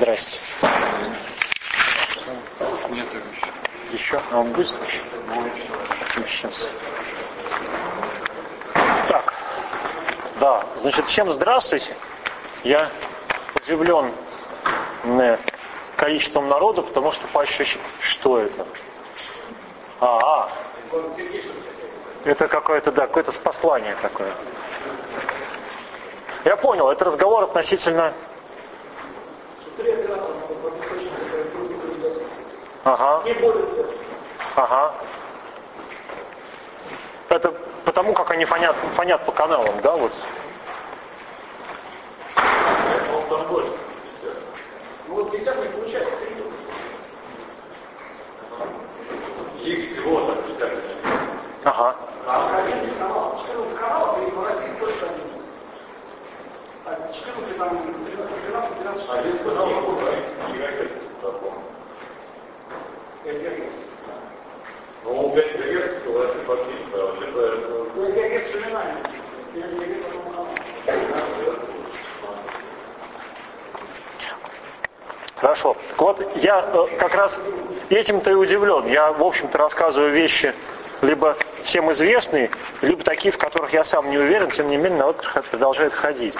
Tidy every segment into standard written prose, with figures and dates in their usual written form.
Здрасте. Нет Еще? А он будет? Сейчас. Так. Да, значит, всем здравствуйте. Я удивлен количеством народу, потому что по ощущениям... Что это? Это какое-то, да, какое-то послание такое. Я понял, это разговор относительно... Ага. Это потому, как они фонят по каналам, да, вот? Ну вот 50 не получается. Их всего там 50. Ага. А 11 каналов, 14 каналов, и в России только 11. А 14 там 13, 11 каналов. 5 ГГц. Ну, 5 ГГц, то вообще фактически, 5 ГГц ширина, 5 ГГц по одному каналу. Хорошо. Так вот, я как раз этим-то и удивлен. Я, в общем-то, рассказываю вещи либо всем известные, либо такие, в которых я сам не уверен, тем не менее, народ продолжает ходить.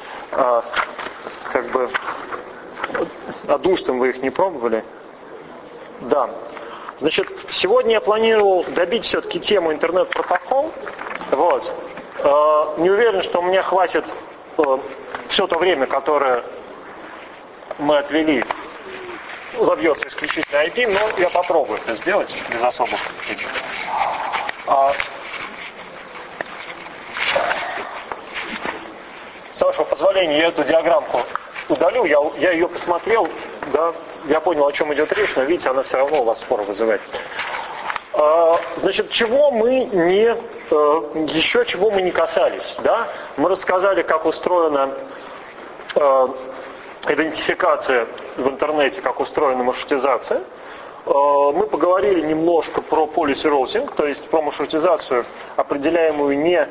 Как бы, а дустом вы их не пробовали? Да. Значит, сегодня я планировал добить все-таки тему интернет-протокол. Вот. Не уверен, что у меня хватит все то время, которое мы отвели, забьется исключительно IP, но я попробую это сделать без особых причин. С вашего позволения, я эту диаграммку удалю, я ее посмотрел, да, я понял, о чем идет речь, но видите, она все равно у вас спор вызывает. Значит, чего мы не касались, да? Мы рассказали, как устроена идентификация в интернете, как устроена маршрутизация. Мы поговорили немножко про policy routing, то есть про маршрутизацию, определяемую не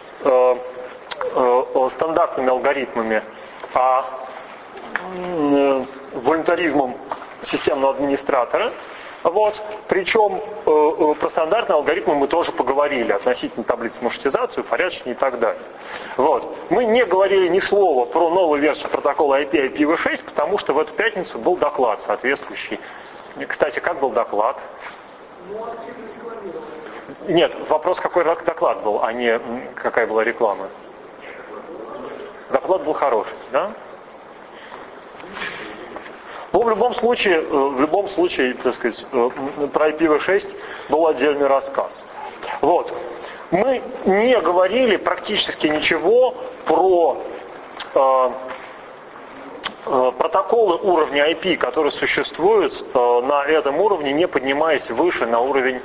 стандартными алгоритмами, а волюнтаризмом системного администратора. Вот. Причем про стандартные алгоритмы мы тоже поговорили относительно таблицы маршрутизации, упорядочения и так далее. Вот. Мы не говорили ни слова про новую версию протокола IP IPv6, потому что в эту пятницу был доклад соответствующий. Кстати, как был доклад? Нет, вопрос, какой доклад был, а не какая была реклама. Доклад был хороший, да? Ну, в любом случае, так сказать, про IPv6 был отдельный рассказ. Вот. Мы не говорили практически ничего про протоколы уровня IP, которые существуют на этом уровне, не поднимаясь выше на уровень,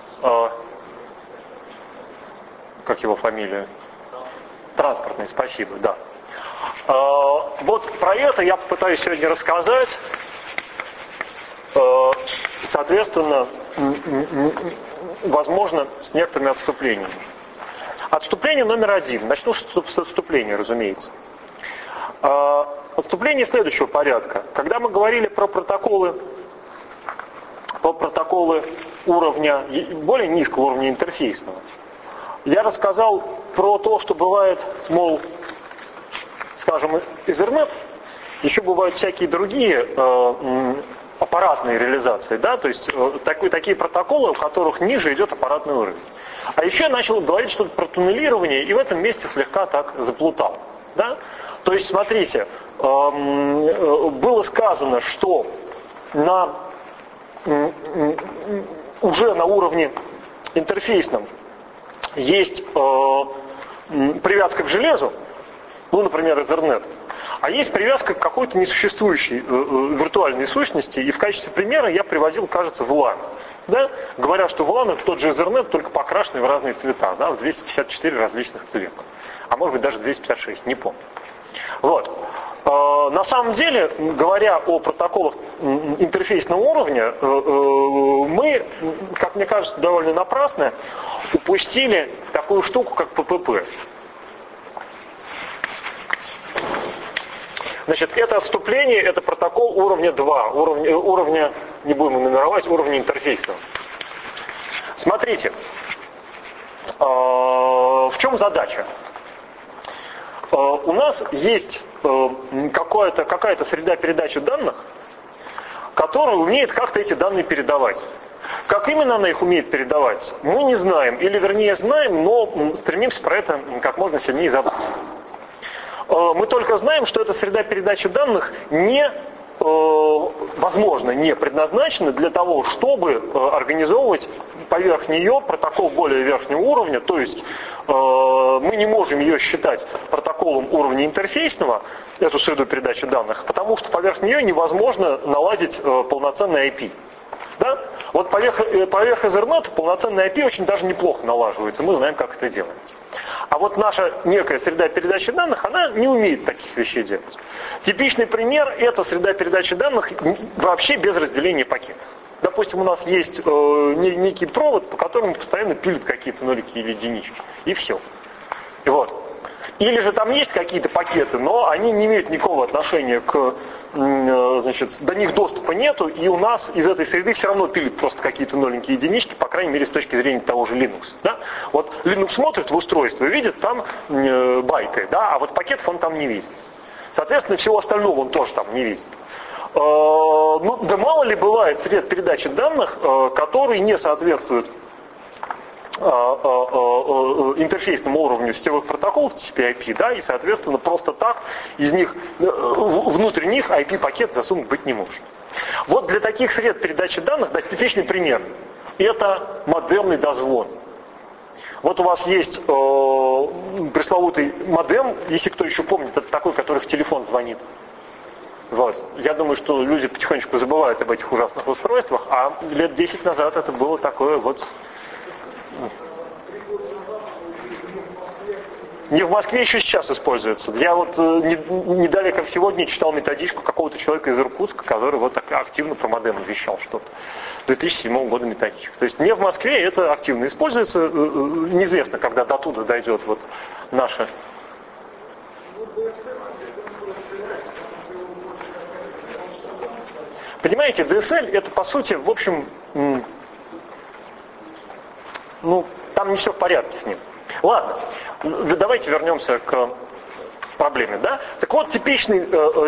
как его фамилия? Транспортный, спасибо, да. Вот про это я попытаюсь сегодня рассказать, соответственно, возможно, с некоторыми отступлениями. Отступление номер 1. Начну с отступления, разумеется. Отступление следующего порядка. Когда мы говорили про протоколы уровня, более низкого уровня интерфейсного, я рассказал про то, что бывает, мол, скажем, Ethernet, еще бывают всякие другие аппаратные реализации, да, то есть такие протоколы, у которых ниже идет аппаратный уровень. А еще я начал говорить что-то про туннелирование, и в этом месте слегка так заплутал. Да? То есть, смотрите, было сказано, что уже на уровне интерфейсном есть привязка к железу, ну, например, Ethernet, а есть привязка к какой-то несуществующей виртуальной сущности, и в качестве примера я приводил, кажется, VLAN. Да? Говоря, что VLAN это тот же Ethernet, только покрашенный в разные цвета, да, в 254 различных цвета. А может быть даже 256, не помню. Вот. На самом деле, говоря о протоколах интерфейсного уровня, мы, как мне кажется, довольно напрасно упустили такую штуку, как ППП. Значит, это отступление, это протокол уровня 2, уровня не будем его нумеровать, уровня интерфейсного. Смотрите, в чем задача? У нас есть какая-то среда передачи данных, которая умеет как-то эти данные передавать. Как именно она их умеет передавать, мы не знаем, или вернее знаем, но стремимся про это как можно сильнее забыть. Мы только знаем, что эта среда передачи данных возможно, не предназначена для того, чтобы организовывать поверх нее протокол более верхнего уровня, то есть мы не можем ее считать протоколом уровня интерфейсного, эту среду передачи данных, потому что поверх нее невозможно наладить полноценный IP. Да? Вот поверх Ethernet полноценный IP очень даже неплохо налаживается, мы знаем, как это делается. А вот наша некая среда передачи данных, она не умеет таких вещей делать. Типичный пример – это среда передачи данных вообще без разделения пакетов. Допустим, у нас есть некий провод, по которому постоянно пилят какие-то нолики или единички, и все. Вот. Или же там есть какие-то пакеты, но они не имеют никакого отношения к, значит, до них доступа нету, и у нас из этой среды все равно пилят просто какие-то новенькие единички, по крайней мере, с точки зрения того же Linux. Да? Вот Linux смотрит в устройство и видит там байты, да, а вот пакетов он там не видит. Соответственно, всего остального он тоже там не видит. Ну, да мало ли бывает сред передачи данных, которые не соответствуют интерфейсному уровню сетевых протоколов TCP/IP, да, и, соответственно, просто так из них, внутрь них IP-пакет засунуть быть не может. Вот для таких сред передачи данных, да, типичный пример, это модемный дозвон. Вот у вас есть пресловутый модем, если кто еще помнит, это такой, который в телефон звонит. Вот. Я думаю, что люди потихонечку забывают об этих ужасных устройствах, а лет 10 назад это было такое вот... Не в Москве, еще сейчас используется. Я вот не далее, как сегодня, читал методичку какого-то человека из Иркутска, который вот так активно про модем вещал что-то. 2007 года методичка. То есть не в Москве это активно используется. Неизвестно, когда до туда дойдет вот наша... Понимаете, DSL это по сути, в общем, ну, там не все в порядке с ним. Ладно, давайте вернемся к проблеме, да? Так вот, типичная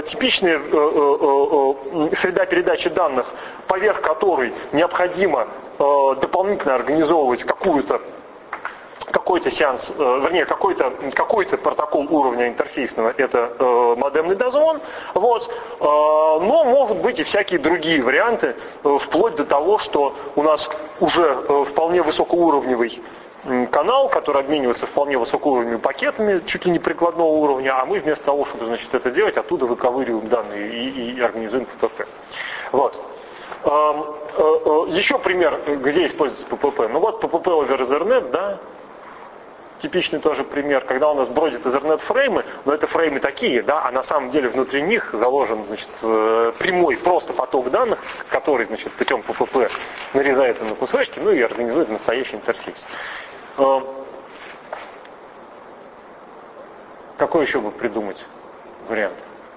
среда передачи данных, поверх которой необходимо дополнительно организовывать какой-то сеанс, вернее, какой-то протокол уровня интерфейсного, это модемный дозвон, вот, но могут быть и всякие другие варианты, вплоть до того, что у нас уже вполне высокоуровневый канал, который обменивается вполне высокоуровневыми пакетами, чуть ли не прикладного уровня, а мы вместо того, чтобы, значит, это делать, оттуда выковыриваем данные и организуем ППП. Вот. Еще пример, где используется ППП. Ну вот ППП over Ethernet, да, типичный тоже пример, когда у нас бродят Ethernet фреймы, но это фреймы такие, да, а на самом деле внутри них заложен, значит, прямой просто поток данных, который, значит, путем ППП нарезается на кусочки, ну и организует настоящий интерфейс. Какой еще бы придумать вариант?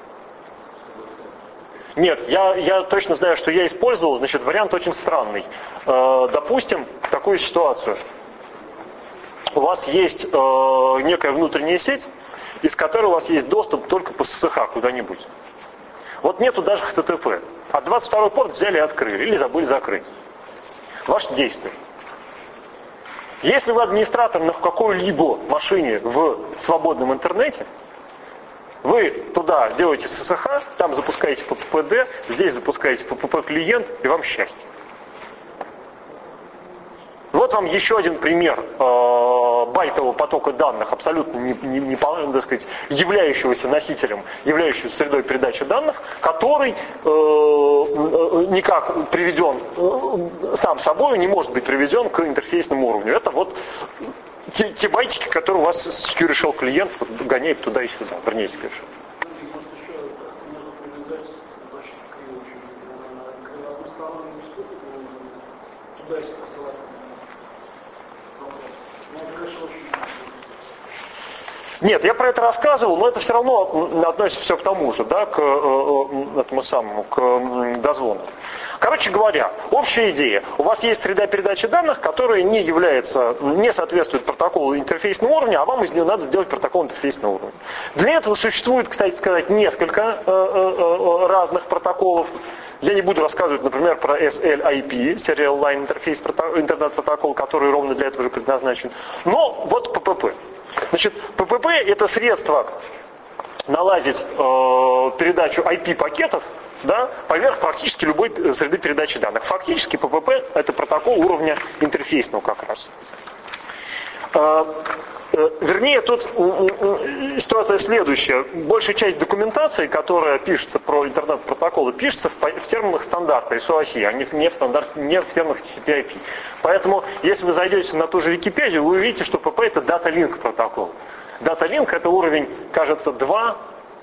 Нет, я точно знаю, что я использовал, значит, вариант очень странный. Допустим, такую ситуацию. У вас есть некая внутренняя сеть, из которой у вас есть доступ только по ССХ куда-нибудь. Вот нету даже HTTP. А 22-й порт взяли и открыли, или забыли закрыть. Ваше действие. Если вы администратор на какой-либо машине в свободном интернете, вы туда делаете ССХ, там запускаете PPPD, здесь запускаете PPP-клиент, и вам счастье. Вот вам еще один пример байтового потока данных, абсолютно не, так сказать, являющегося носителем, являющегося средой передачи данных, который никак приведен, сам собой не может быть приведен к интерфейсному уровню. Это вот те байтики, которые у вас secure shell клиент гоняет туда и сюда, вернее, secure shell. Нет, я про это рассказывал, но это все равно относится все к тому же, да, к этому самому, к дозвону. Короче говоря, общая идея. У вас есть среда передачи данных, которая не соответствует протоколу интерфейсного уровня, а вам из нее надо сделать протокол интерфейсного уровня. Для этого существует, кстати сказать, несколько разных протоколов. Я не буду рассказывать, например, про SLIP, Serial Line Interface интернет-протокол, который ровно для этого же предназначен. Но вот ППП. Значит, ППП это средство наладить передачу IP-пакетов, да, поверх практически любой среды передачи данных. Фактически ППП это протокол уровня интерфейсного как раз. Вернее, тут ситуация следующая. Большая часть документации, которая пишется про интернет-протоколы, пишется в терминах стандарта SOAC, а не в терминах TCP/IP. Поэтому, если вы зайдете на ту же Википедию, вы увидите, что ПП это Data Link протокол. Data Link это уровень, кажется, 2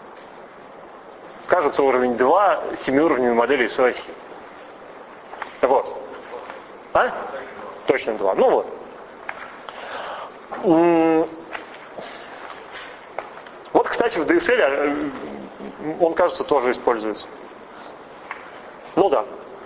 7-уровневой модели SOAC. Вот. А? Точно 2. Ну вот. Вот, кстати, в DSL он, кажется, тоже используется. Ну да.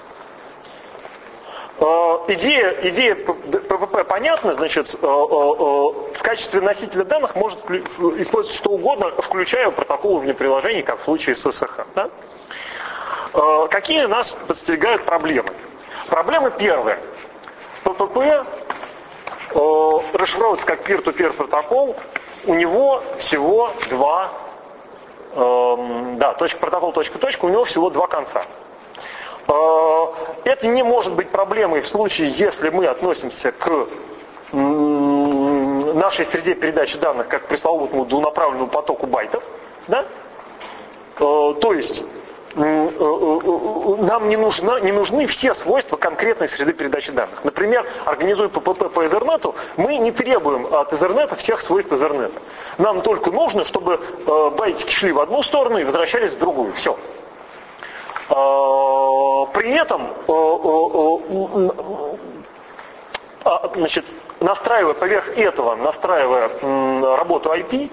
Идея ППП понятна, значит, в качестве носителя данных может использовать что угодно, включая протокол уровня приложений, как в случае с SSH. Да? Какие нас подстерегают проблемы? Проблема первая. ППП расшифровывается как peer-to-peer протокол, у него всего протокол точка-точка, у него всего два конца. Это не может быть проблемой в случае, если мы относимся к нашей среде передачи данных как к пресловутому двунаправленному потоку байтов. Да? То есть нам не нужны все свойства конкретной среды передачи данных. Например, организуя ППП по Ethernet, мы не требуем от Ethernet всех свойств Ethernet. Нам только нужно, чтобы байтики шли в одну сторону и возвращались в другую. Все. При этом, значит, поверх этого, настраивая работу IP,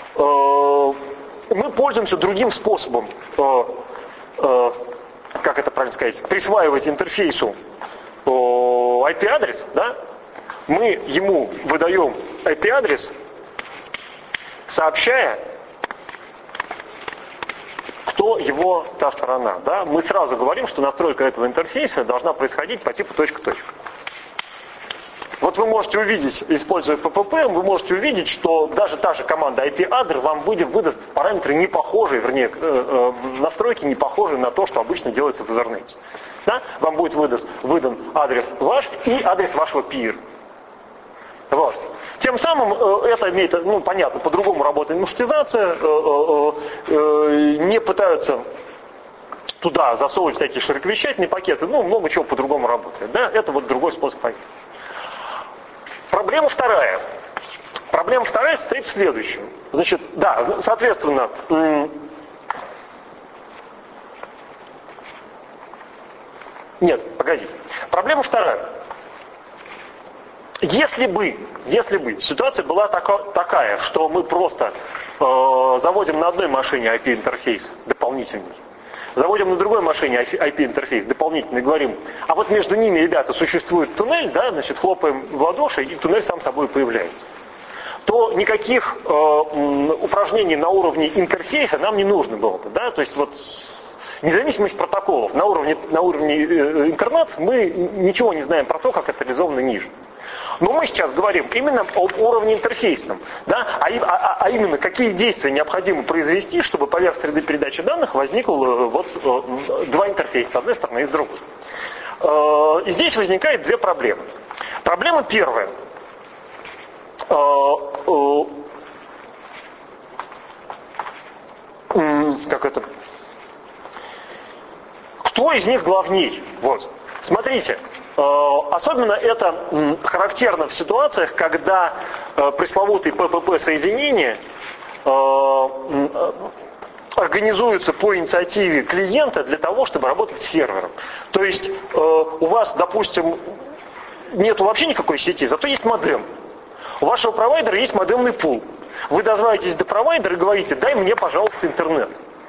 мы пользуемся другим способом, как это правильно сказать, присваивать интерфейсу IP-адрес, да? Мы ему выдаем IP-адрес, сообщая, кто его та сторона. Да? Мы сразу говорим, что настройка этого интерфейса должна происходить по типу точка-точка. Вот вы можете увидеть, используя ППП, вы можете увидеть, что даже та же команда IP-addr вам выдаст параметры не похожие, вернее, настройки не похожие на то, что обычно делается в Ethernet. Да? Вам будет выдан адрес ваш и адрес вашего peer. Вот. Тем самым это имеет, понятно, по-другому работает маршрутизация, не пытаются туда засовывать всякие широковещательные пакеты, много чего по-другому работает. Да? Это вот другой способ. Проблема вторая. Проблема вторая состоит в следующем. Значит, да, соответственно, нет, погодите. Проблема вторая. Если бы ситуация была такая, что мы просто заводим на одной машине IP-интерфейс дополнительный, заводим на другой машине IP-интерфейс дополнительный, говорим, а вот между ними, ребята, существует туннель, да, значит, хлопаем в ладоши, и туннель сам собой появляется, то никаких упражнений на уровне интерфейса нам не нужно было бы, да, то есть вот независимость протоколов на уровне интернет мы ничего не знаем про то, как это реализовано ниже. Но мы сейчас говорим именно об уровне интерфейсном, да? А именно какие действия необходимо произвести, чтобы поверх среды передачи данных возникло два интерфейса, с одной стороны и с другой. И здесь возникает две проблемы. Проблема первая. Кто из них главней? Вот. Смотрите. Особенно это характерно в ситуациях, когда пресловутые ППП-соединения организуются по инициативе клиента для того, чтобы работать с сервером. То есть у вас, допустим, нету вообще никакой сети, зато есть модем. У вашего провайдера есть модемный пул. Вы дозвонитесь до провайдера и говорите: дай мне, пожалуйста, интернет.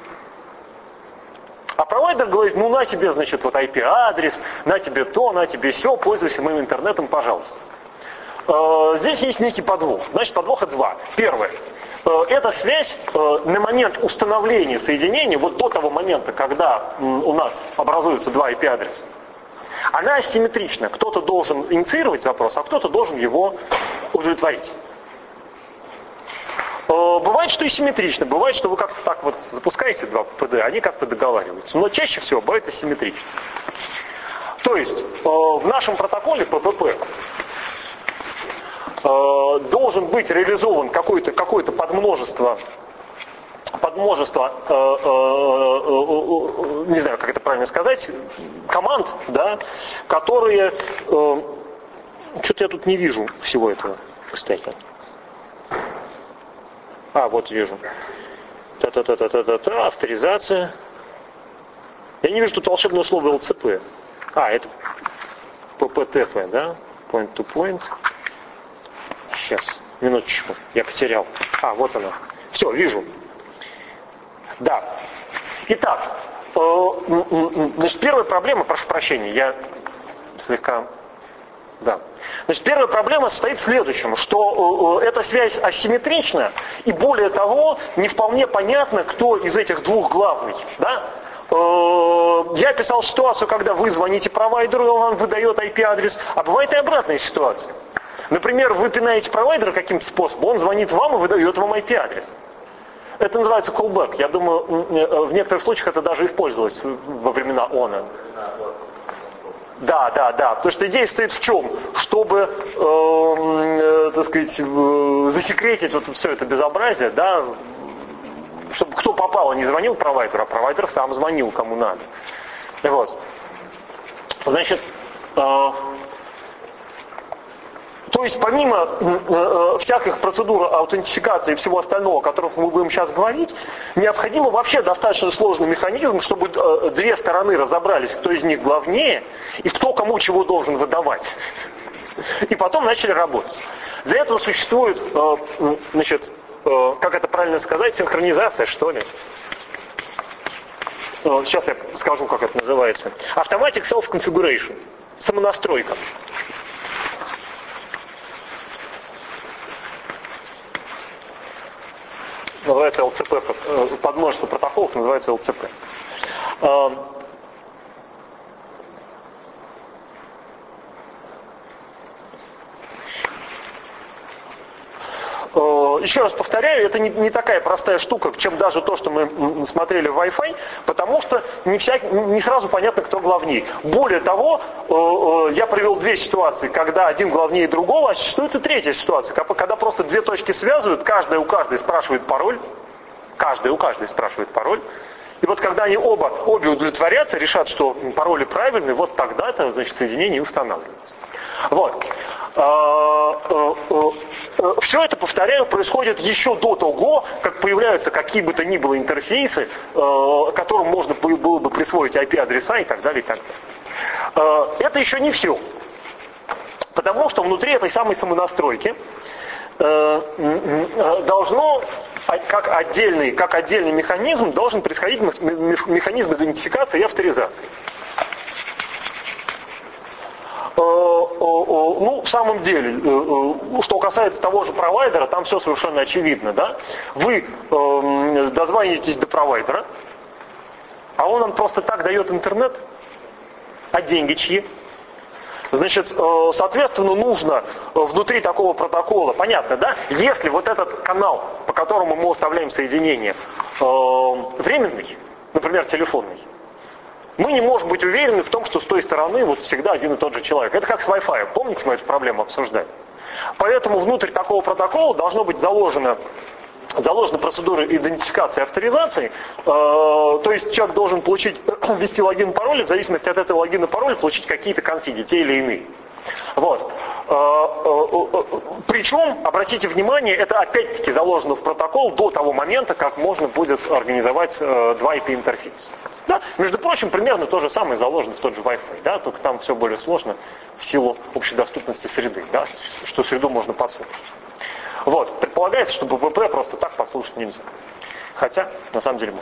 А провайдер говорит: ну на тебе, значит, вот IP-адрес, на тебе то, на тебе сё, пользуйся моим интернетом, пожалуйста. Здесь есть некий подвох. Значит, подвоха два. Первое. Эта связь на момент установления соединения, вот до того момента, когда у нас образуются два IP-адреса, она асимметрична. Кто-то должен инициировать запрос, а кто-то должен его удовлетворить. Бывает, что и симметрично. Бывает, что вы как-то так вот запускаете два ППД, они как-то договариваются. Но чаще всего бывает асимметрично. То есть в нашем протоколе ППП должен быть реализован какое-то подмножество, не знаю, как это правильно сказать, команд, да, которые... Что-то я тут не вижу всего этого постоянно. Вот вижу. Авторизация. Я не вижу тут волшебного слова ЛЦП. Это ППТФ, да? Point to point. Сейчас, минуточку, я потерял. Вот она. Все, вижу. Да. Итак, значит, первая проблема, прошу прощения, я слегка... Да. Значит, первая проблема состоит в следующем, что эта связь асимметрична, и более того, не вполне понятно, кто из этих двух главный. Да? Я описал ситуацию, когда вы звоните провайдеру, и он вам выдает IP-адрес, а бывает и обратная ситуация. Например, вы пинаете провайдера каким-то способом, он звонит вам и выдает вам IP-адрес. Это называется callback. Я думаю, в некоторых случаях это даже использовалось во времена ОНА. Да. Потому что идея стоит в чем? Чтобы, так сказать, засекретить вот все это безобразие, да, чтобы кто попало не звонил провайдеру, а провайдер сам звонил кому надо. Вот. Значит, то есть помимо всяких процедур аутентификации и всего остального, о которых мы будем сейчас говорить, необходимо вообще достаточно сложный механизм, чтобы две стороны разобрались, кто из них главнее и кто кому чего должен выдавать. И потом начали работать. Для этого существует, значит, как это правильно сказать, синхронизация, что ли. Сейчас я скажу, как это называется. Automatic Self-Configuration. Самонастройка. Называется ЛЦП, подмножество протоколов называется ЛЦП. Еще раз повторяю, это не такая простая штука, чем даже то, что мы смотрели в Wi-Fi, потому что не сразу понятно, кто главней. Более того, я привел две ситуации, когда один главнее другого, а существует и третья ситуация, когда просто две точки связывают, каждая у каждой спрашивает пароль, и вот когда они обе удовлетворятся, решат, что пароли правильные, вот тогда-то, значит, соединение устанавливается. Вот. Все это, повторяю, происходит еще до того, как появляются какие бы то ни было интерфейсы, которым можно было бы присвоить IP-адреса и так далее, и так далее. Это еще не все. Потому что внутри этой самой самонастройки должно, как отдельный механизм, должен происходить механизм идентификации и авторизации. Ну, в самом деле, что касается того же провайдера, там все совершенно очевидно, да? Вы дозвонитесь до провайдера, а он вам просто так дает интернет, а деньги чьи? Значит, соответственно, нужно внутри такого протокола, понятно, да? Если вот этот канал, по которому мы уставляем соединение, временный, например, телефонный, мы не можем быть уверены в том, что с той стороны вот всегда один и тот же человек. Это как с Wi-Fi. Помните, мы эту проблему обсуждали? Поэтому внутрь такого протокола должно быть заложена процедура идентификации и авторизации. То есть человек должен ввести логин и пароль, и в зависимости от этого логина и пароля получить какие-то конфиги, те или иные. Вот. Причем, обратите внимание, это опять-таки заложено в протокол до того момента, как можно будет организовать два IP-интерфейса. Да? Между прочим, примерно то же самое заложено в тот же Wi-Fi, да? Только там все более сложно в силу общедоступности среды, да? Что среду можно подсунуть. Вот. Предполагается, что ППП просто так послушать нельзя. Хотя, на самом деле,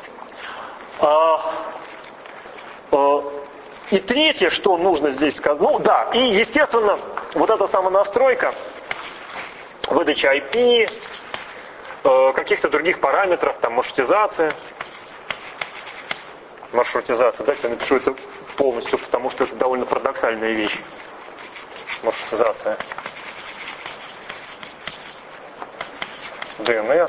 можно. И третье, что нужно здесь сказать, ну да, и естественно, вот эта самонастройка, выдача IP, каких-то других параметров, там маршрутизация, дайте я напишу это полностью, потому что это довольно парадоксальная вещь. Маршрутизация. DNS.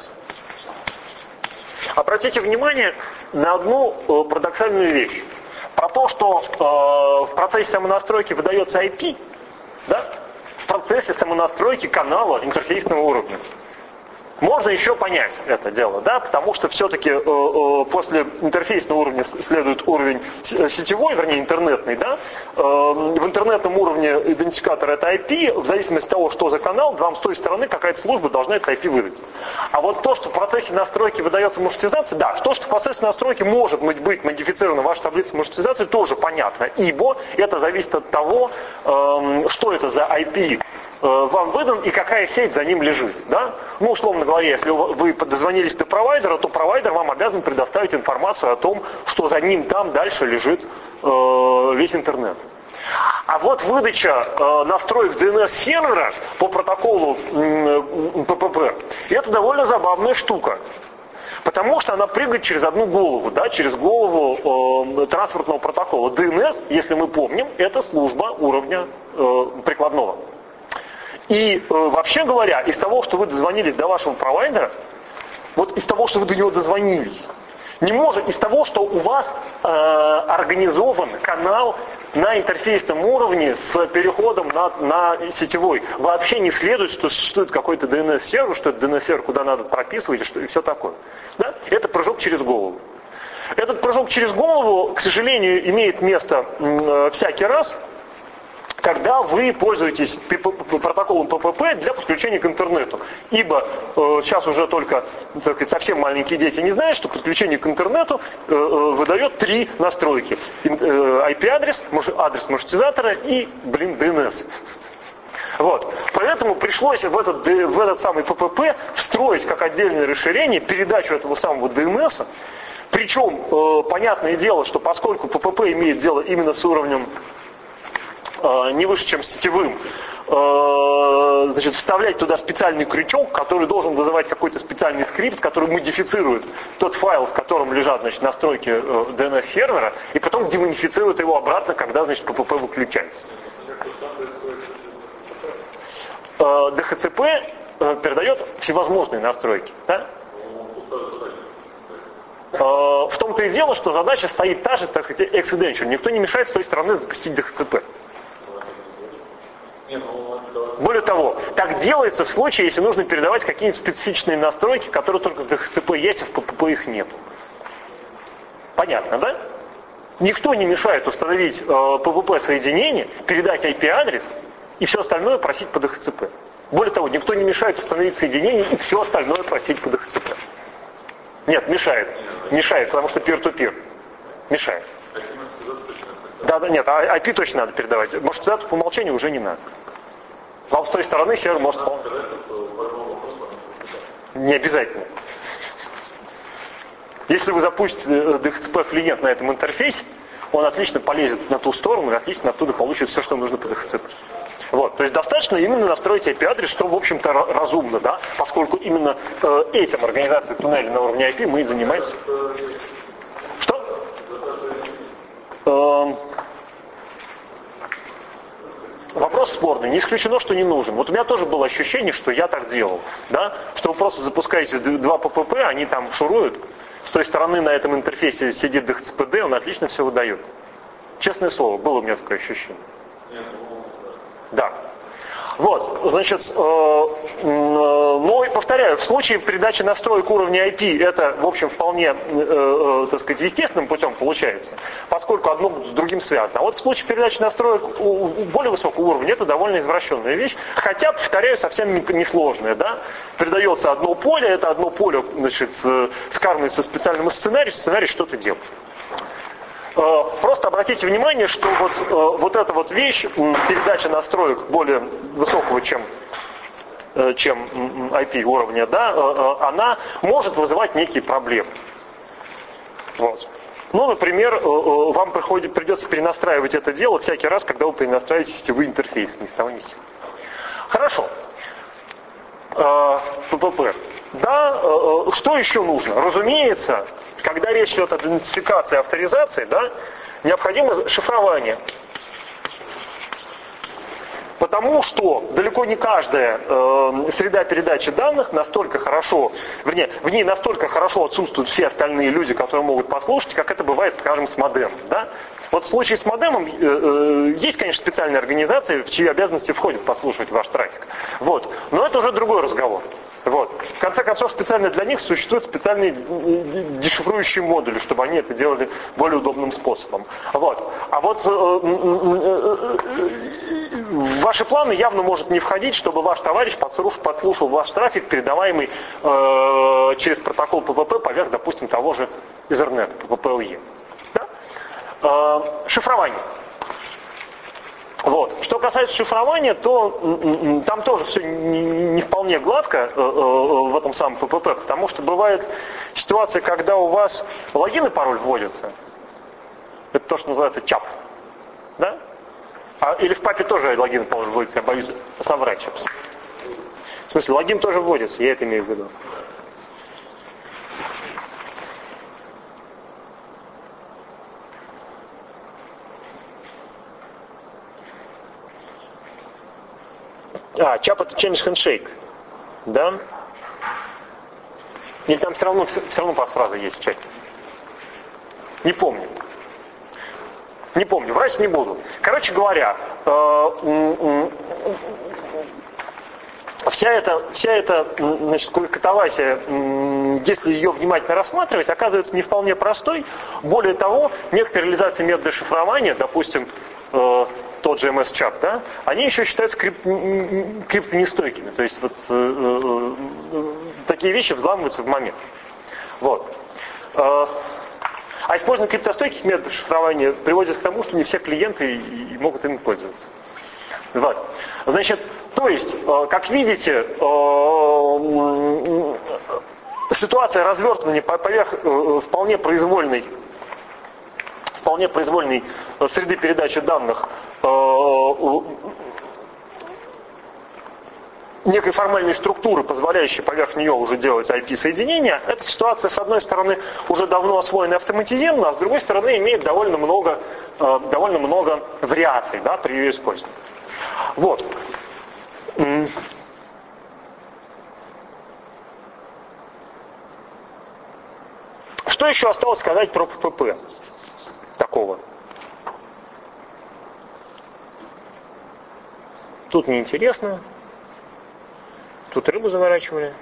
Обратите внимание на одну парадоксальную вещь. Про то, что в процессе самонастройки выдается IP, да, в процессе самонастройки канала интерфейсного уровня. Можно еще понять это дело, да, потому что все-таки после интерфейсного уровня следует уровень сетевой, вернее интернетный, да. В интернетном уровне идентификатор это IP, в зависимости от того, что за канал, вам с той стороны какая-то служба должна это IP выдать. А вот то, что в процессе настройки выдается маршрутизация, да, то, что в процессе настройки может быть модифицирована ваша таблица маршрутизации, тоже понятно, ибо это зависит от того, что это за IP вам выдан и какая сеть за ним лежит. Да? Ну, условно говоря, если вы дозвонились до провайдера, то провайдер вам обязан предоставить информацию о том, что за ним там дальше лежит весь интернет. А вот выдача настроек DNS-сервера по протоколу ППП, это довольно забавная штука. Потому что она прыгает через одну голову, да, через голову транспортного протокола. DNS, если мы помним, это служба уровня прикладного. И вообще говоря, из того, что вы дозвонились до вашего провайдера, вот из того, что вы до него дозвонились, не может, из того, что у вас организован канал на интерфейсном уровне с переходом на сетевой, вообще не следует, что существует какой-то DNS-сервер, что это DNS-сервер, куда надо прописывать и все такое. Да? Это прыжок через голову. Этот прыжок через голову, к сожалению, имеет место всякий раз, когда вы пользуетесь протоколом ППП для подключения к интернету. Ибо сейчас уже только, так сказать, совсем маленькие дети не знают, что подключение к интернету выдает 3 настройки. IP-адрес, адрес маршрутизатора и, DNS. Вот. Поэтому пришлось в этот самый ППП встроить как отдельное расширение передачу этого самого DNS. Причем, понятное дело, что поскольку ППП имеет дело именно с уровнем не выше, чем сетевым, значит, вставлять туда специальный крючок, который должен вызывать какой-то специальный скрипт, который модифицирует тот файл, в котором лежат, значит, настройки DNS-сервера, и потом демодифицирует его обратно, когда, значит, ППП выключается. DHCP передает всевозможные настройки. Да? В том-то и дело, что задача стоит та же, так сказать, accidental. Никто не мешает с той стороны запустить DHCP. Более того, так делается в случае, если нужно передавать какие-нибудь специфичные настройки, которые только в DHCP есть, а в ППП их нет. Понятно, да? Никто не мешает установить ППП-соединение, передать IP-адрес и все остальное просить по DHCP. Более того, никто не мешает установить соединение и все остальное просить по DHCP. Нет, мешает. Мешает, потому что peer-to-peer. Мешает. Да, нет, IP точно надо передавать. Маршрутизацию по умолчанию уже не надо. Вам с той стороны сервер может... Не обязательно. Если вы запустите DHCP-клиент на этом интерфейсе, он отлично полезет на ту сторону и отлично оттуда получит все, что нужно по DHCP. Вот, то есть достаточно именно настроить IP-адрес, что, в общем-то, разумно, да, поскольку именно этим организацией туннеля на уровне IP мы и занимаемся. Что? Вопрос спорный. Не исключено, что не нужен. Вот у меня тоже было ощущение, что я так делал, да, что вы просто запускаете 2 ППП, они там шуруют, с той стороны на этом интерфейсе сидит DHCPD, он отлично все выдает. Честное слово, было у меня такое ощущение. Да. Вот, значит, но и повторяю, в случае передачи настроек уровня IP это, в общем, вполне, так сказать, естественным путем получается, поскольку одно с другим связано. А вот в случае передачи настроек более высокого уровня это довольно извращенная вещь, хотя, повторяю, совсем несложная, да. Передается одно поле, это одно поле, значит, скармливается специальному сценарию, сценарий что-то делает. Просто обратите внимание, что вот эта вот вещь, передача настроек более высокого, чем чем IP уровня, да, она может вызывать некие проблемы. Вот. Ну, например, вам придется перенастраивать это дело всякий раз, когда вы перенастраиваете сетевые интерфейсы, ни с того ни с сего. Хорошо. ППП. Да, что еще нужно? Разумеется, когда речь идет о идентификации и авторизации, да, необходимо шифрование. Потому что далеко не каждая среда передачи данных настолько хорошо, вернее, в ней настолько хорошо отсутствуют все остальные люди, которые могут послушать, как это бывает, скажем, с модемом. Да? Вот в случае с модемом есть, конечно, специальные организации, в чьи обязанности входит послушивать ваш трафик. Вот. Но это уже другой разговор. Вот. В конце концов, специально для них существуют специальные дешифрующие модули, чтобы они это делали более удобным способом. Вот. А вот в ваши планы явно может не входить, чтобы ваш товарищ подслушал ваш трафик, передаваемый через протокол ППП поверх, допустим, того же Ethernet, ППП-ОЕ. Да? Шифрование. Вот. Что касается шифрования, то там тоже все не вполне гладко в этом самом ППП, потому что бывает ситуация, когда у вас логин и пароль вводятся. Это то, что называется ЧАП. Да? Или в ПАПе тоже логин и пароль вводится, я боюсь соврать сейчас. В смысле, логин тоже вводится, я это имею в виду. ЧАП это change handshake. Да? Или там все равно пасфраза есть в чате? Не помню. Не помню, врать не буду. Короче говоря, вся эта значит, катавасия, если ее внимательно рассматривать, оказывается не вполне простой. Более того, некоторые реализации метода шифрования, допустим, тот же MS-чат, да, они еще считаются криптонестойкими. То есть вот такие вещи взламываются в момент. Вот. А использование криптостойких методов шифрования приводит к тому, что не все клиенты и могут ими пользоваться. Вот. Значит, то есть, как видите, ситуация развертывания поверх вполне произвольной среды передачи данных некой формальной структуры, позволяющей поверх нее уже делать IP-соединения, эта ситуация, с одной стороны, уже давно освоена и автоматизирована, а с другой стороны, имеет довольно много вариаций, да, при ее использовании. Вот. Что еще осталось сказать про ППП такого? Тут неинтересно. Тут рыбу заворачивали.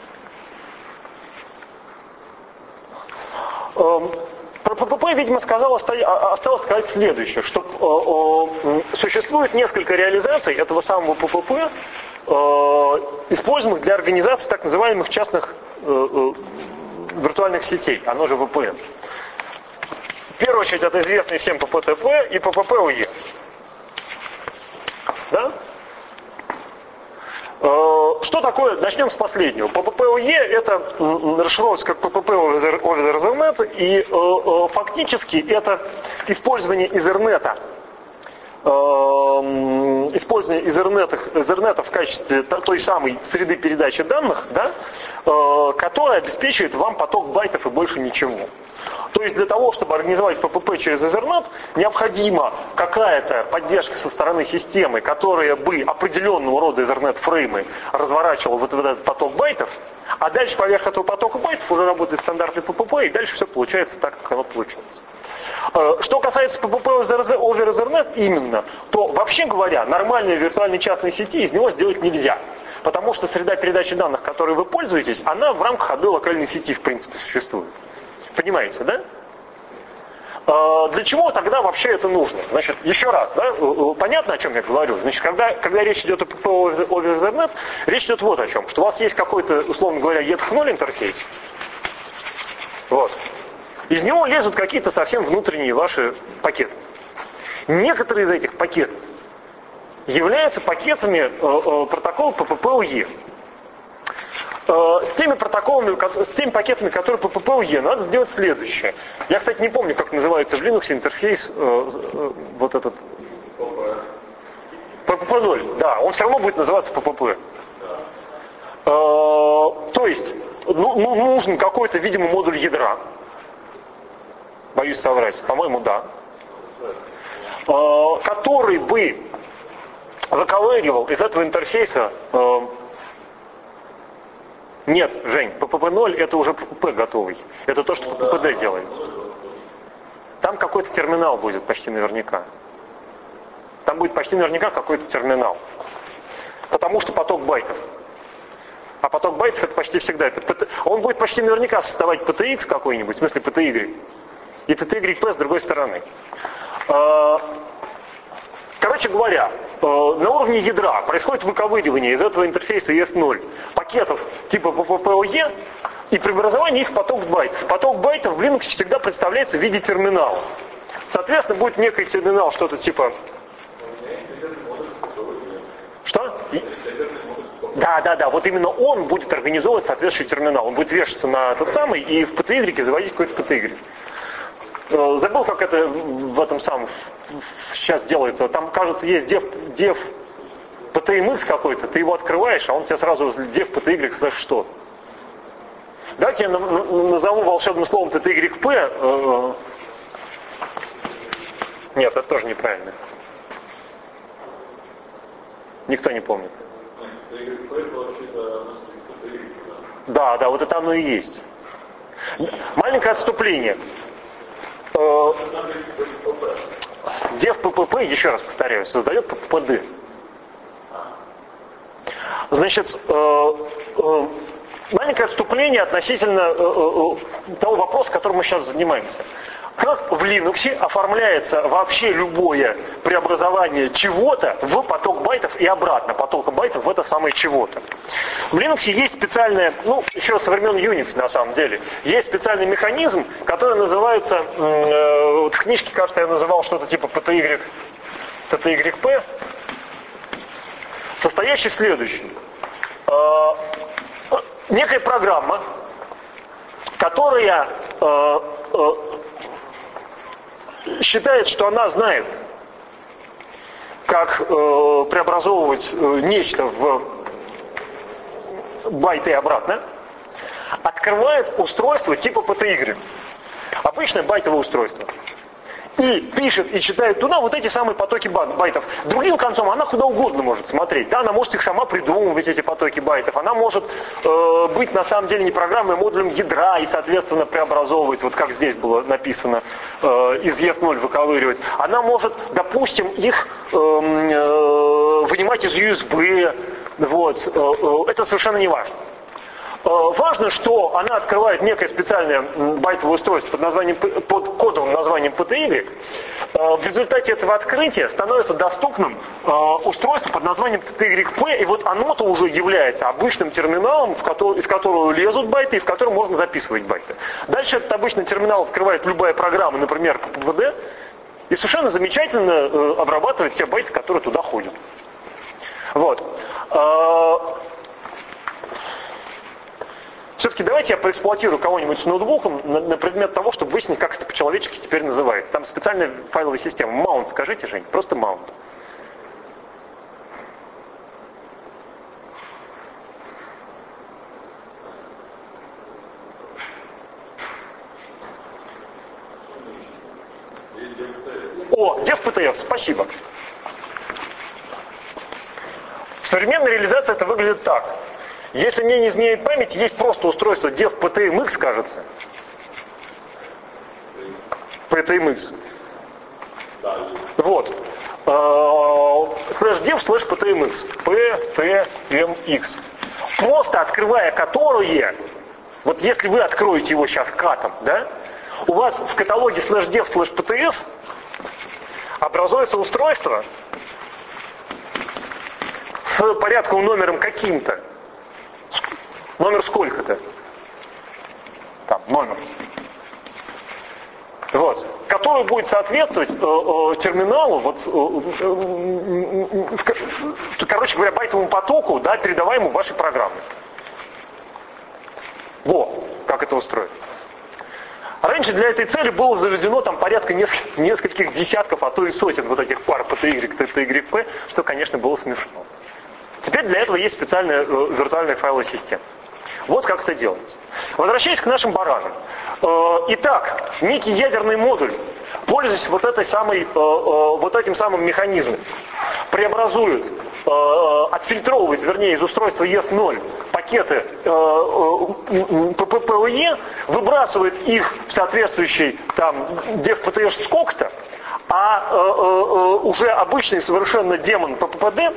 Про ППП, видимо, осталось сказать следующее, что существует несколько реализаций этого самого ППП, используемых для организации так называемых частных виртуальных сетей, оно же VPN. В первую очередь это известные всем ППТП и ППП-ОЕ. Да? Что такое? Начнем с последнего. ППП-ОЕ это расшифровывается как ППП over Ethernet, и фактически это использование Ethernet в качестве той самой среды передачи данных, да, которая обеспечивает вам поток байтов и больше ничего. То есть для того, чтобы организовать ППП через Ethernet, необходима какая-то поддержка со стороны системы, которая бы определенного рода Ethernet-фреймы разворачивала вот этот поток байтов, а дальше поверх этого потока байтов уже работает стандартный ППП, и дальше все получается так, как оно получилось. Что касается ППП over Ethernet именно, то вообще говоря, нормальной виртуальной частной сети из него сделать нельзя. Потому что среда передачи данных, которой вы пользуетесь, она в рамках одной локальной сети в принципе существует. Понимаете, да? Для чего тогда вообще это нужно? Значит, еще раз, да, понятно, о чем я говорю? Значит, когда речь идет о ППП over Ethernet, речь идет вот о чем, что у вас есть какой-то, условно говоря, ETH0 интерфейс. Вот. Из него лезут какие-то совсем внутренние ваши пакеты. Некоторые из этих пакетов являются пакетами протокола PPPoE. С теми пакетами, которые PPPoE, надо сделать следующее. Я, кстати, не помню, как называется в Linux интерфейс вот этот PPP0. Да, он все равно будет называться PPP. То есть нужен какой-то, видимо, модуль ядра. Боюсь соврать. По-моему, да. Который бы выковыривал из этого интерфейса. Нет, Жень, PPP0 это уже PPP готовый. Это то, что PPPD делает. Там какой-то терминал будет почти наверняка. Там будет почти наверняка какой-то терминал. Потому что поток байтов. А поток байтов это почти всегда. Он будет почти наверняка создавать PTX какой-нибудь, в смысле PTY. И TTYP с другой стороны. Короче говоря, на уровне ядра происходит выковыривание из этого интерфейса ES0 пакетов типа PPPoE и преобразование их в поток байтов. Поток байтов в Linux всегда представляется в виде терминала. Соответственно, будет некий терминал, что-то типа... Что? Да, вот именно он будет организовывать соответствующий терминал. Он будет вешаться на тот самый и в PTY заводить какой-то PTY. Забыл, как это в этом самом сейчас делается. Там, кажется, есть dev PTMX какой-то. Ты его открываешь, а он тебе сразу dev PTY что. Давайте я назову волшебным словом TTYP. Нет, это тоже неправильно. Никто не помнит. Да, вот это оно и есть. Маленькое отступление. Dev PPP, еще раз повторяю, создает PPPD. Значит, маленькое отступление относительно того вопроса, которым мы сейчас занимаемся. Как в Linux оформляется вообще любое преобразование чего-то в поток байтов и обратно, поток байтов в это самое чего-то. В Linux есть специальная, еще со времен Unix на самом деле, есть специальный механизм, который называется, в книжке, кажется, я называл что-то типа TTYP, состоящий в следующем. Некая программа, которая считает, что она знает, как преобразовывать нечто в байты и обратно, открывает устройство типа PTY. Обычное байтовое устройство. И пишет и читает туда вот эти самые потоки байтов. Другим концом она куда угодно может смотреть. Да, она может их сама придумывать, эти потоки байтов. Она может быть на самом деле не программой, а модулем ядра и, соответственно, преобразовывать, вот как здесь было написано, из EF0 выковыривать. Она может, допустим, их вынимать из USB. Вот. Это совершенно не важно. Важно, что она открывает некое специальное байтовое устройство под кодовым названием PTY. В результате этого открытия становится доступным устройство под названием TTYP, и вот оно-то уже является обычным терминалом, из которого лезут байты и в котором можно записывать байты. Дальше этот обычный терминал открывает любая программа, например, PPPD, и совершенно замечательно обрабатывает те байты, которые туда ходят. Вот. Все-таки давайте я поэксплуатирую кого-нибудь с ноутбуком на предмет того, чтобы выяснить, как это по-человечески теперь называется. Там специальная файловая система. Mount, скажите, Жень, просто Mount. О, DevPTF, спасибо. В современной реализации это выглядит так. Если мне не изменяет память, есть просто устройство DevPTMX, кажется. PTMX. Вот. /dev/PTMX. PTMX. Просто открывая которое, вот если вы откроете его сейчас катом, да, у вас в каталоге /dev/PTS образуется устройство с порядковым номером каким-то. Номер сколько-то? Там, номер. вот, который будет соответствовать терминалу, короче говоря, байтовому потоку, да, передаваемому вашей программой. Во, как это устроить. Раньше для этой цели было заведено там порядка нескольких десятков, а то и сотен вот этих пар PTY, TTYP, что, конечно, было смешно. Теперь для этого есть специальная виртуальная файловая система. Вот как это делается. Возвращаясь к нашим баранам. Итак, некий ядерный модуль, пользуясь вот этим самым механизмом, преобразует, отфильтровывает, вернее, из устройства ES0 пакеты PPPoE, выбрасывает их в соответствующий там DevPTS сколько-то, а уже обычный совершенно демон PPPD,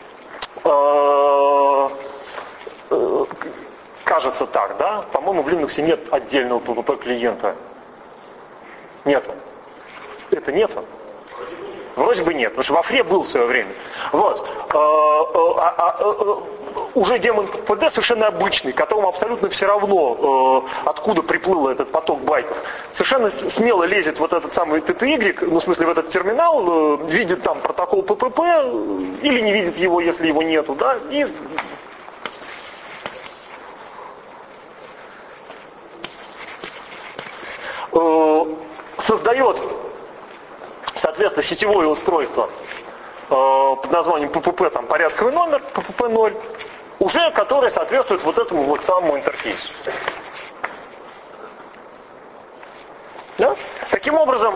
кажется так, да? По-моему, в Linux нет отдельного PPP клиента. Нету. Это нету? Вроде бы нет, потому что во фре был в свое время. Вот. Уже демон PPD совершенно обычный, которому абсолютно все равно, откуда приплыл этот поток байтов. Совершенно смело лезет вот этот самый TTY, ну в смысле в этот терминал, видит там протокол PPP, или не видит его, если его нету, да, и создает, соответственно, сетевое устройство под названием PPP, там порядковый номер, PPP0, уже которое соответствует вот этому вот самому интерфейсу. Да? Таким образом,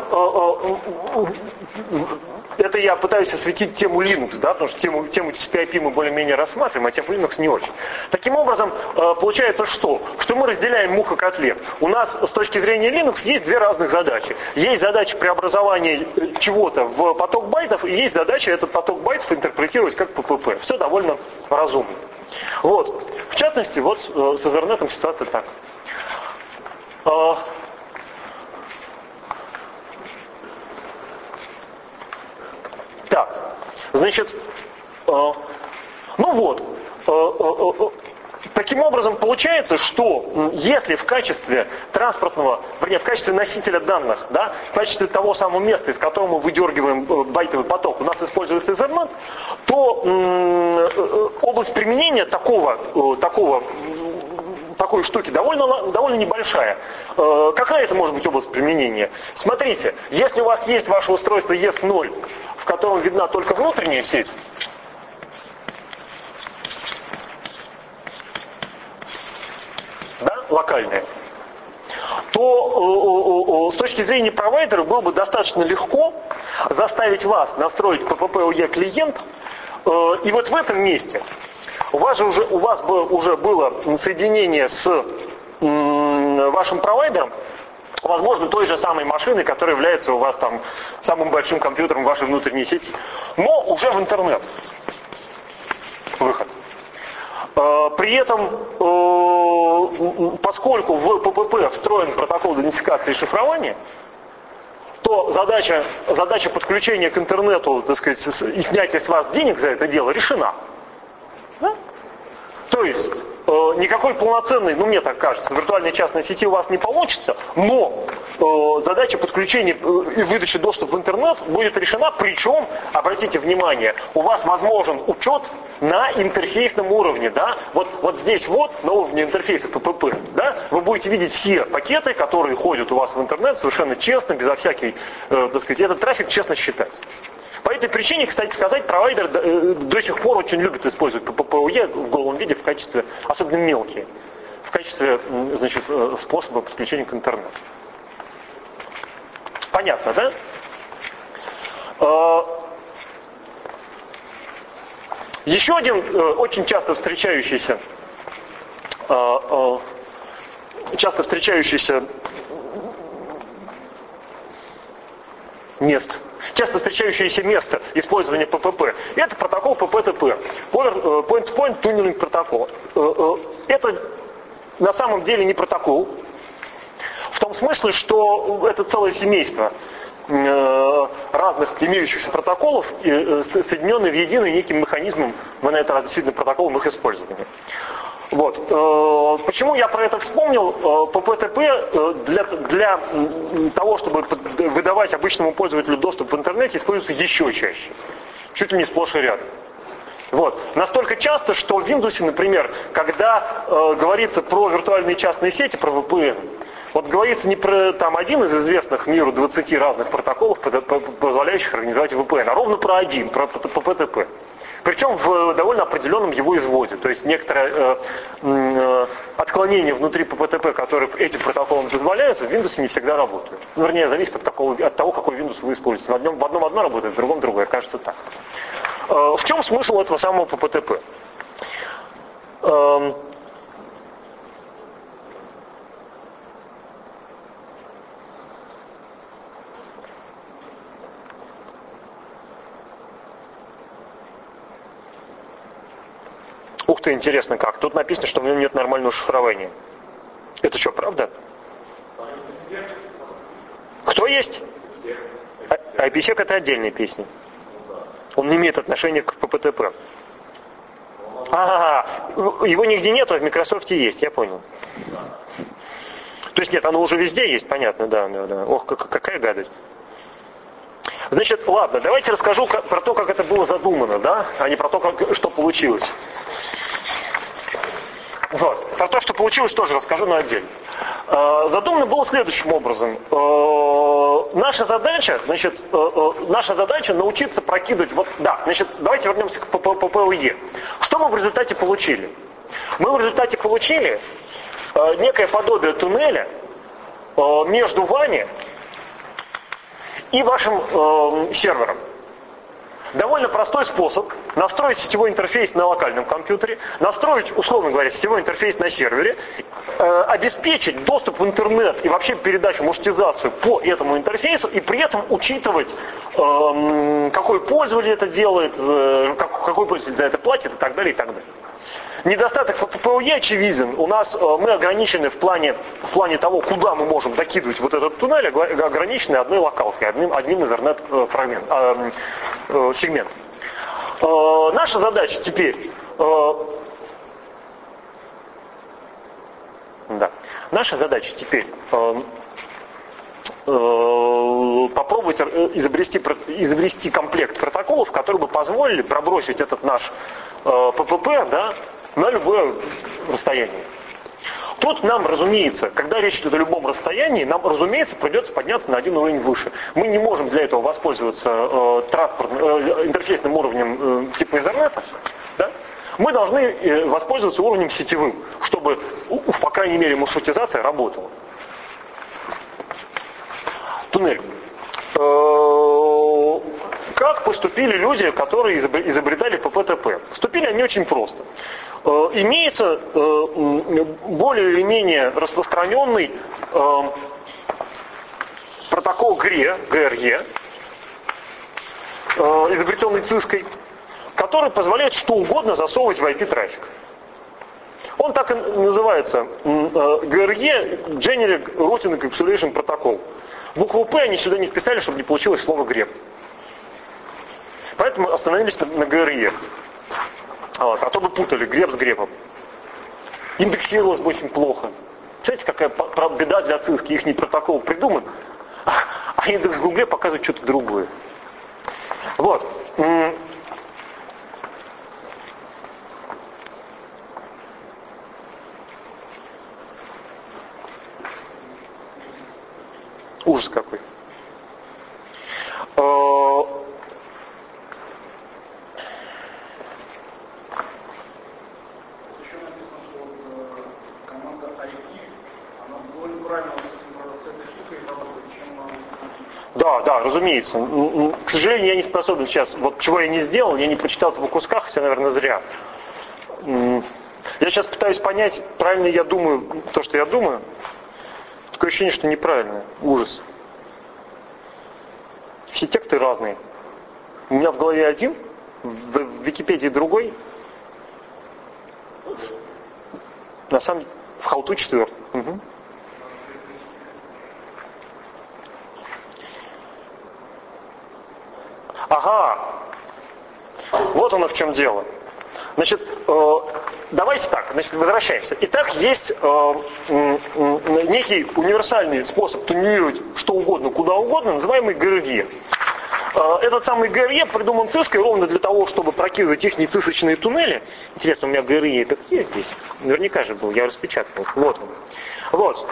это я пытаюсь осветить тему Linux, да, потому что тему TCP/IP мы более-менее рассматриваем, а тему Linux не очень. Таким образом, получается что? Что мы разделяем мух и котлет. У нас с точки зрения Linux есть две разных задачи. Есть задача преобразования чего-то в поток байтов, и есть задача этот поток байтов интерпретировать как PPP. Все довольно разумно. Вот. В частности, вот с Ethernet ситуация так. Так, значит, ну вот, таким образом получается, что если в качестве транспортного, вернее, в качестве носителя данных, да, в качестве того самого места, из которого мы выдергиваем байтовый поток, у нас используется Ethernet, то область применения такой штуки довольно небольшая. Какая это может быть область применения? Смотрите, если у вас есть ваше устройство ES0, в котором видна только внутренняя сеть, да, локальная, то с точки зрения провайдера было бы достаточно легко заставить вас настроить PPPoE клиент, и вот в этом месте у вас уже было соединение с вашим провайдером, возможно, той же самой машиной, которая является у вас там самым большим компьютером в вашей внутренней сети, но уже в интернет выход. При этом, поскольку в PPP встроен протокол идентификации и шифрования, то задача подключения к интернету, так сказать, и снятия с вас денег за это дело решена. Да? То есть никакой полноценной, ну мне так кажется, виртуальной частной сети у вас не получится, но задача подключения и выдачи доступа в интернет будет решена, причем, обратите внимание, у вас возможен учет на интерфейсном уровне, да, вот здесь вот, на уровне интерфейса PPP, да, вы будете видеть все пакеты, которые ходят у вас в интернет совершенно честно, безо всякой, так сказать, этот трафик честно считать. По этой причине, кстати сказать, провайдеры до сих пор очень любят использовать PPPoE в голом виде в качестве, особенно мелкие, в качестве, значит, способа подключения к интернету. Понятно, да? Еще один очень часто встречающийся место использования PPP — это протокол PPTP, Point-to-Point Tunneling протокол. Это на самом деле не протокол, в том смысле, что это целое семейство разных имеющихся протоколов, соединенные в единый неким механизмом, мы на это раз действительно протоколом их использования. Вот. Почему я про это вспомнил? PPTP для того, чтобы выдавать обычному пользователю доступ в интернете, используется еще чаще. Чуть ли не сплошь и рядом. Вот. Настолько часто, что в Windows, например, когда говорится про виртуальные частные сети, про VPN, вот говорится не про там один из известных миру 20 разных протоколов, позволяющих организовать VPN, а ровно про один, про PPTP. Причем в довольно определенном его изводе. То есть некоторые отклонения внутри PPTP, которые этим протоколом дозволяются, в Windows не всегда работают. Ну, вернее, зависит от того, какой Windows вы используете. В одном одно работает, в другом другое. Кажется так. В чем смысл этого самого PPTP? Ух ты, интересно как. Тут написано, что у него нет нормального шифрования. Это что, правда? Кто есть? IPsec это отдельная песня. Он не имеет отношения к PPTP. Его нигде нету, а в Microsoft есть, я понял. То есть нет, оно уже везде есть, понятно, да. Ох, какая гадость. Значит, ладно, давайте расскажу про то, как это было задумано, да, а не про то, что получилось. Вот. Про то, что получилось, тоже расскажу, но отдельно. Задумано было следующим образом. Наша задача научиться прокидывать. Давайте вернемся к PPLE. Что мы в результате получили? Мы в результате получили некое подобие туннеля между вами и вашим сервером. Довольно простой способ настроить сетевой интерфейс на локальном компьютере, настроить, условно говоря, сетевой интерфейс на сервере, обеспечить доступ в интернет и вообще передачу, маршрутизацию по этому интерфейсу, и при этом учитывать, какой пользователь это делает, какой пользователь за это платит и так далее, и так далее. Недостаток PPLE очевиден. У нас мы ограничены в плане того, куда мы можем докидывать вот этот туннель, ограничены одной локалкой, одним интернет-сегментом. Наша задача теперь попробовать изобрести комплект протоколов, которые бы позволили пробросить этот наш ППП, да, на любое расстояние. Тут нам, разумеется, когда речь идет о любом расстоянии, нам, разумеется, придется подняться на один уровень выше. Мы не можем для этого воспользоваться интерфейсным уровнем типа Ethernet, да? Мы должны воспользоваться уровнем сетевым, чтобы, по крайней мере, маршрутизация работала. Туннель. Как поступили люди, которые изобретали PPTP? Поступили они очень просто. Имеется более или менее распространенный протокол GRE, изобретенный ЦИСКой, который позволяет что угодно засовывать в IP-трафик. Он так и называется GRE, Generic Routing Encapsulation Protocol. Букву П они сюда не вписали, чтобы не получилось слово греб. Поэтому остановились на GRE. А то бы путали греб с гребом. Индексировалось бы очень плохо. Знаете, какая беда для ЦИСКи? Ихний протокол придуман, а индекс в Гугле показывает что-то другое. Вот. Ужас какой. Да, разумеется. К сожалению, я не способен сейчас, вот чего я не сделал, я не прочитал это в кусках, хотя, наверное, зря. Я сейчас пытаюсь понять, правильно я думаю то, что я думаю. Такое ощущение, что неправильно. Ужас. Все тексты разные. У меня в голове один, в Википедии другой. На самом деле, в Халту 4. Угу. Ага. Вот оно в чем дело. Значит, давайте так, значит, возвращаемся. Итак, есть некий универсальный способ туннелировать что угодно, куда угодно, называемый ГРЕ. Этот самый ГРЕ придуман ЦИСКой ровно для того, чтобы прокидывать их нецисочные туннели. Интересно, у меня ГРЕ этот есть здесь? Наверняка же был, я распечатал. Вот он. Вот.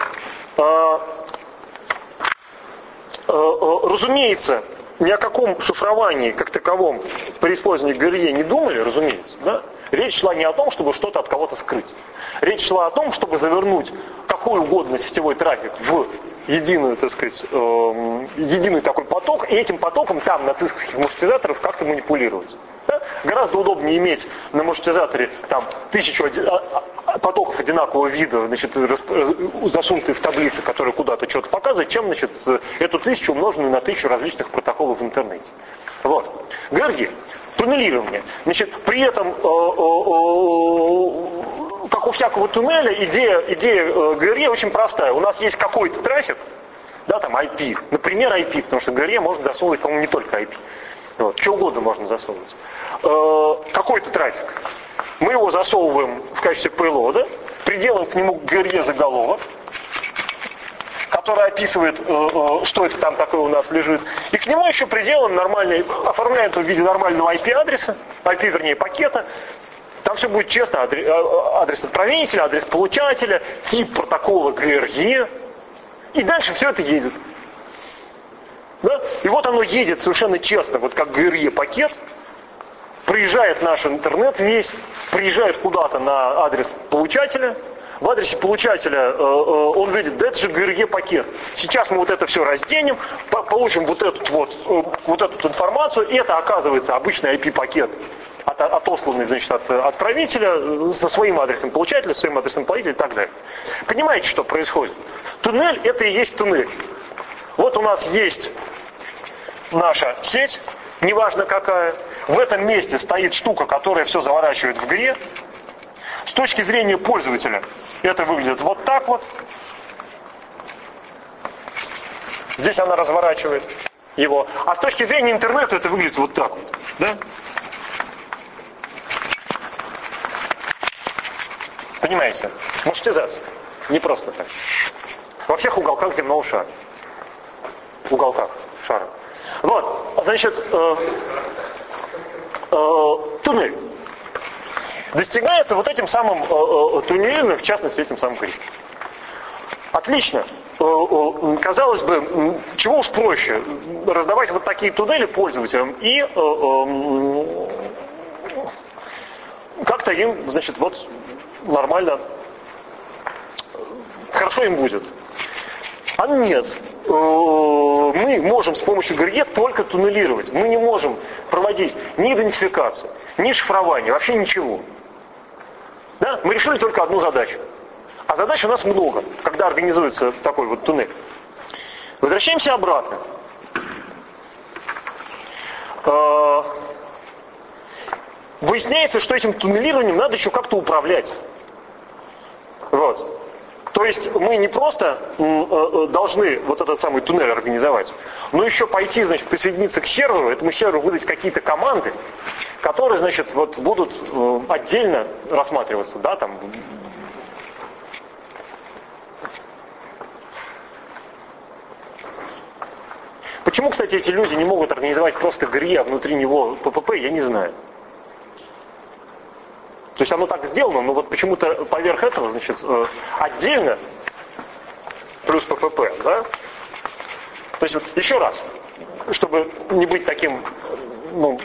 Разумеется, ни о каком шифровании как таковом при использовании ГРЕ не думали, разумеется. Да? Речь шла не о том, чтобы что-то от кого-то скрыть. Речь шла о том, чтобы завернуть какой угодно сетевой трафик в единую, так сказать, единый такой поток, и этим потоком там на цисковских маршрутизаторах как-то манипулировать. Да? Гораздо удобнее иметь на маршрутизаторе там 1000 потоков одинакового вида, значит, засунутые в таблицы, которые куда-то что-то показывают, чем, значит, эту 1000 умноженную на 1000 различных протоколов в интернете. Вот. ГРЕ. Туннелирование. Значит, при этом, как у всякого туннеля, идея ГРЕ очень простая. У нас есть какой-то трафик, да, там IP, например, IP, потому что ГРЕ можно засовывать, по-моему, не только IP. Вот, что угодно можно засовывать. Какой-то трафик. Мы его засовываем в качестве payload, приделаем к нему ГРЕ заголовок, который описывает, что это там такое у нас лежит. И к нему еще приделаем нормальный, оформляем это в виде нормального IP-адреса, вернее, пакета. Там все будет честно, адрес отправителя, адрес получателя, тип протокола ГРЕ. И дальше все это едет. Да? И вот оно едет совершенно честно, вот как ГРЕ-пакет, приезжает наш интернет весь, приезжает куда-то на адрес получателя. В адресе получателя он видит, да это же ГРЕ-пакет. Сейчас мы вот это все разденем, получим вот эту информацию, и это оказывается обычный IP-пакет, отосланный, значит, от отправителя со своим адресом получателя, со своим адресом отправителя и так далее. Понимаете, что происходит? Туннель — это и есть туннель. Вот у нас есть наша сеть, неважно какая. В этом месте стоит штука, которая все заворачивает в ГРЕ. С точки зрения пользователя это выглядит вот так вот. Здесь она разворачивает его. А с точки зрения интернета это выглядит вот так вот. Да? Понимаете? Маршрутизация. Не просто так. Во всех уголках земного шара. Уголках шара. Вот, значит, туннель достигается вот этим самым туннелем, в частности, этим самым ГРЕ. Отлично. Казалось бы, чего уж проще, раздавать вот такие туннели пользователям и как-то им, значит, вот нормально, хорошо им будет. А нет. Мы можем с помощью ГРЕ только туннелировать. Мы не можем проводить ни идентификацию, ни шифрование, вообще ничего. Да? Мы решили только одну задачу. А задач у нас много, когда организуется такой вот туннель. Возвращаемся обратно. Выясняется, что этим туннелированием надо еще как-то управлять. Вот. То есть мы не просто должны вот этот самый туннель организовать, но еще пойти, значит, присоединиться к серверу, этому серверу выдать какие-то команды, которые, значит, вот будут отдельно рассматриваться, да, там. Почему, кстати, эти люди не могут организовать просто ГРЕ, а внутри него ППП, я не знаю. То есть оно так сделано, но вот почему-то поверх этого, значит, отдельно плюс ППП, да? То есть вот еще раз, чтобы не быть таким, ну,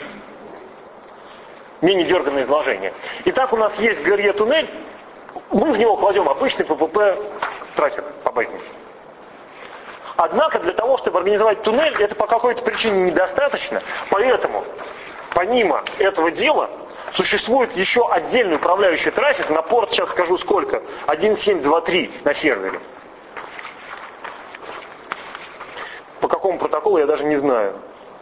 менее дерганное изложение. Итак, у нас есть ГРЕ-туннель, мы в него кладем обычный ППП трафик по байтам. Однако для того, чтобы организовать туннель, это по какой-то причине недостаточно, поэтому помимо этого дела существует еще отдельный управляющий трафик на порт, сейчас скажу сколько, 1723 на сервере. По какому протоколу я даже не знаю.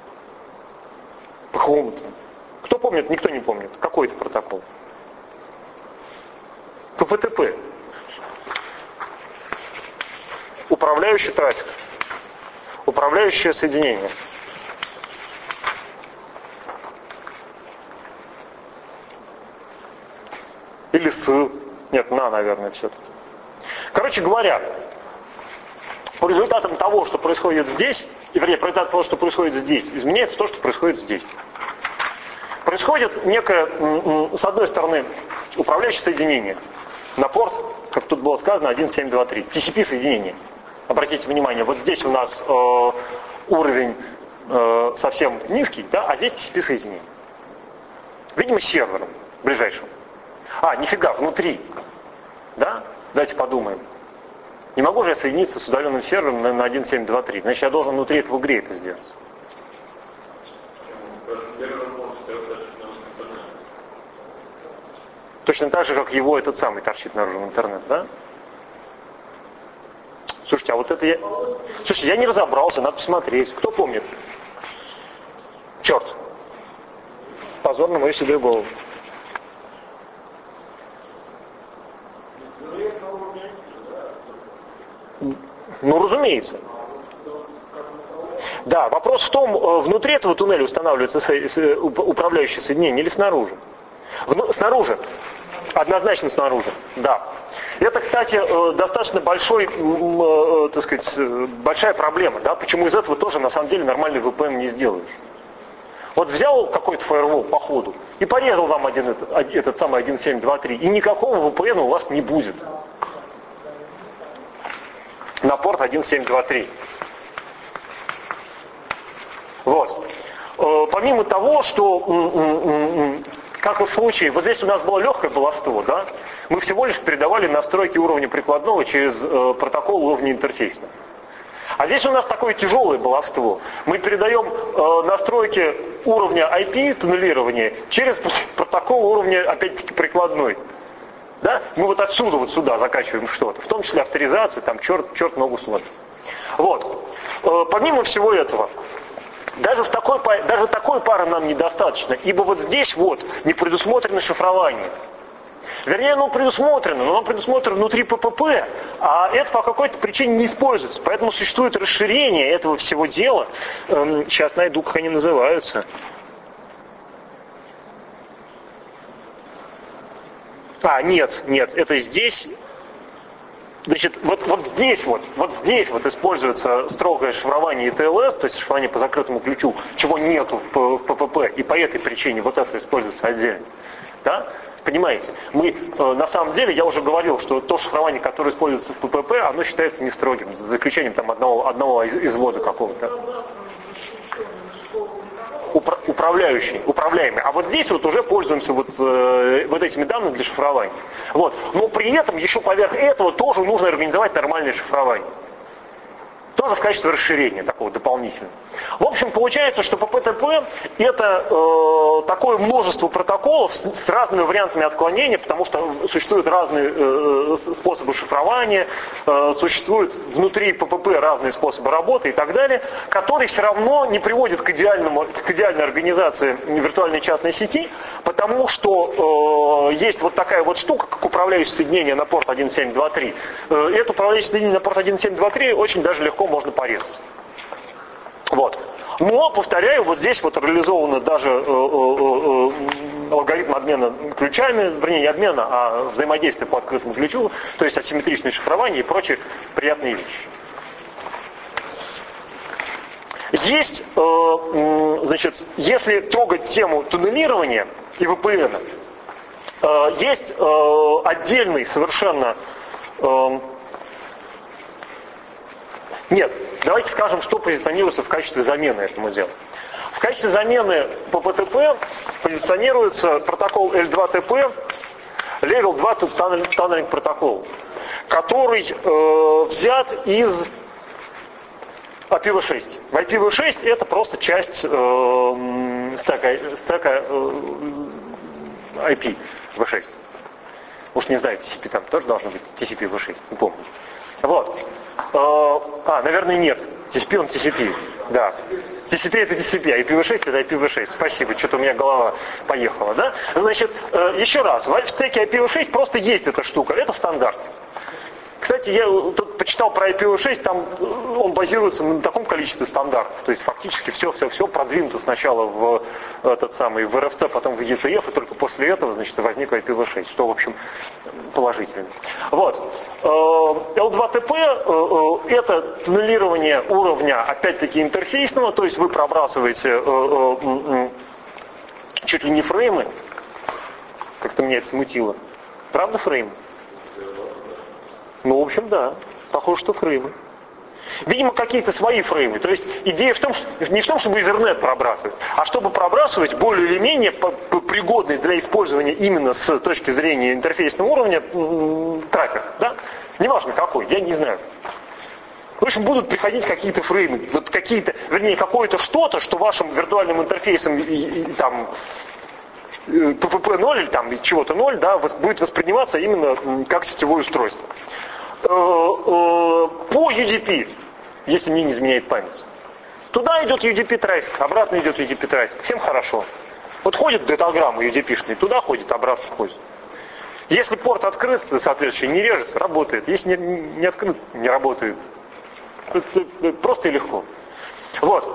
По какому-то. Кто помнит? Никто не помнит. Какой это протокол? ППТП. Управляющий трафик. Управляющее соединение. Или с. Нет, на, наверное, все-таки. Короче говоря, по результатам того, что происходит здесь, и вернее, по результатам того, что происходит здесь, изменяется то, что происходит здесь. Происходит некое, с одной стороны, управляющее соединение на порт, как тут было сказано, 1.7.2.3, TCP соединение. Обратите внимание, вот здесь у нас уровень совсем низкий, да, а здесь TCP соединение. Видимо, с сервером ближайшим. Нифига, внутри. Да? Давайте подумаем. Не могу же я соединиться с удаленным сервером на 1.7.2.3. Значит, я должен внутри этого грея это сделать. Точно так же, как его этот самый торчит наружу в интернет, да? Слушайте, а вот это я... Слушайте, я не разобрался, надо посмотреть. Кто помнит? Черт. Позор на мою седую голову. Ну, разумеется. Да, вопрос в том, внутри этого туннеля устанавливается управляющее соединение или снаружи. Снаружи. Однозначно снаружи, да. Это, кстати, достаточно большая проблема, да, почему из этого тоже, на самом деле, нормальный VPN не сделаешь. Вот взял какой-то фаервол по ходу и порезал вам этот самый 1.7.2.3, и никакого VPN у вас не будет. На порт 1.7.2.3. Вот. Помимо того, что, как в случае, вот здесь у нас было легкое баловство, да, мы всего лишь передавали настройки уровня прикладного через протокол уровня интерфейсного. А здесь у нас такое тяжелое баловство. Мы передаем настройки уровня IP, туннелирования, через протокол уровня, опять-таки, прикладной. Да? Мы вот отсюда вот сюда закачиваем что-то, в том числе авторизацию, там черт ногу сломит. Вот. Помимо всего этого, даже такой пары нам недостаточно, ибо вот здесь вот не предусмотрено шифрование. Вернее, оно предусмотрено, но оно предусмотрено внутри ППП, а это по какой-то причине не используется. Поэтому существует расширение этого всего дела. Сейчас найду, как они называются. Нет, это здесь. Значит, вот здесь используется строгое шифрование ТЛС, то есть шифрование по закрытому ключу, чего нету в ППП, и по этой причине вот это используется отдельно. Да? Понимаете? Мы, на самом деле, я уже говорил, что то шифрование, которое используется в ППП, оно считается не строгим, за исключением там одного извода какого-то. Управляемый. А вот здесь вот уже пользуемся вот этими данными для шифрования. Вот. Но при этом еще поверх этого тоже нужно организовать нормальное шифрование. Тоже в качестве расширения такого дополнительного. В общем, получается, что ППТП это такое множество протоколов с разными вариантами отклонения, потому что существуют разные способы шифрования, существуют внутри ППП разные способы работы и так далее, которые все равно не приводят к идеальной организации виртуальной частной сети, потому что есть вот такая вот штука, как управляющее соединение на порт 1.7.2.3. Это управляющее соединение на порт 1.7.2.3 очень даже легко можно порезать. Вот. Но, повторяю, вот здесь вот реализовано даже алгоритм обмена ключами, вернее не обмена, а взаимодействия по открытому ключу, то есть асимметричное шифрование и прочие приятные вещи. Есть, значит, если трогать тему туннелирования и VPN, есть отдельный совершенно... Нет, давайте скажем, что позиционируется в качестве замены этому делу. В качестве замены ППТП позиционируется протокол L2TP, Level 2 Tunneling Protocol, который взят из IPv6. В IPv6 это просто часть стека IPv6. Уж не знаю, TCP там тоже должно быть, TCP v6, не помню. Вот. Наверное, нет. TCP он TCP. Да. TCP это TCP, а IPv6 это IPv6. Спасибо, что-то у меня голова поехала, да? Значит, еще раз, в стеке IPv6 просто есть эта штука, это стандарт. Кстати, тут почитал про IPv6, там он базируется на таком количестве стандартов. То есть фактически все продвинуто сначала в этот самый в RFC, потом в ETF, и только после этого, значит, возник IPv6, что, в общем, положительно. Вот. L2TP это туннелирование уровня, опять-таки, интерфейсного, то есть вы пробрасываете чуть ли не фреймы, как-то меня это смутило. Правда фреймы? Ну, в общем, да. Похоже, что фреймы. Видимо, какие-то свои фреймы. То есть идея в том, что, не в том, чтобы Ethernet пробрасывать, а чтобы пробрасывать более или менее пригодный для использования именно с точки зрения интерфейсного уровня трафик. Да? Неважно какой, я не знаю. В общем, будут приходить какие-то фреймы, вот какие-то, вернее, какое-то что-то, что вашим виртуальным интерфейсом там PPP 0 или там чего-то 0, да, будет восприниматься именно как сетевое устройство. По UDP, если мне не изменяет память. Туда идет UDP трафик, обратно идет UDP трафик. Всем хорошо. Вот ходит датаграмма UDP-шный, туда ходит, обратно ходит. Если порт открыт, соответственно, не режется, работает. Если не открыт, не работает. Просто и легко. Вот.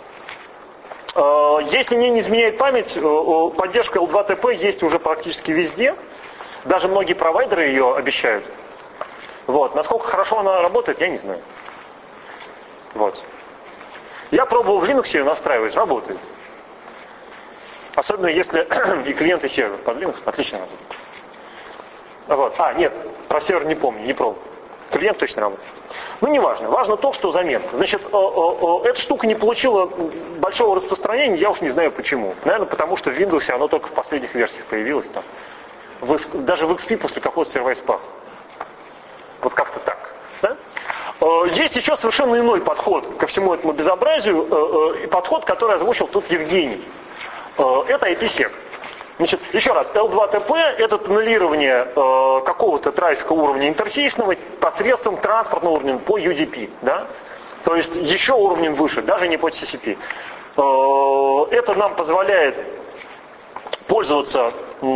Если мне не изменяет память, поддержка L2TP есть уже практически везде. Даже многие провайдеры ее обещают. Вот. Насколько хорошо она работает, я не знаю. Вот. Я пробовал в Linux ее настраивать, работает. Особенно если и клиент, и сервер под Linux отлично работает. Вот. Нет, про сервер не помню, не пробовал. Клиент точно работает. Ну, не важно. Важно то, что замена. Значит, эта штука не получила большого распространения, я уж не знаю почему. Наверное, потому что в Windows оно только в последних версиях появилось там. Даже в XP после какого-то сервайс-пака. Вот как-то так. Да? Есть еще совершенно иной подход ко всему этому безобразию, и подход, который озвучил тут Евгений. Это IPsec. Значит, еще раз, L2TP это туннелирование какого-то трафика уровня интерфейсного посредством транспортного уровня по UDP. Да? То есть еще уровнем выше, даже не по TCP. Это нам позволяет пользоваться...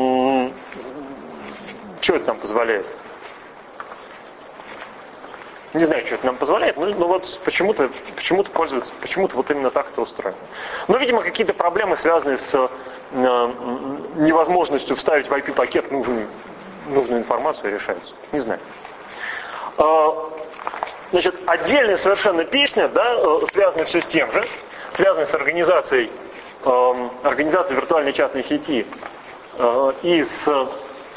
Что это нам позволяет? Не знаю, что это нам позволяет, но вот почему-то пользуются, почему-то вот именно так это устроено. Но, видимо, какие-то проблемы, связанные с невозможностью вставить в IP-пакет нужную информацию, решаются. Не знаю. Значит, отдельная совершенно песня, да, связанная все с тем же, связанная с организацией виртуальной частной сети и с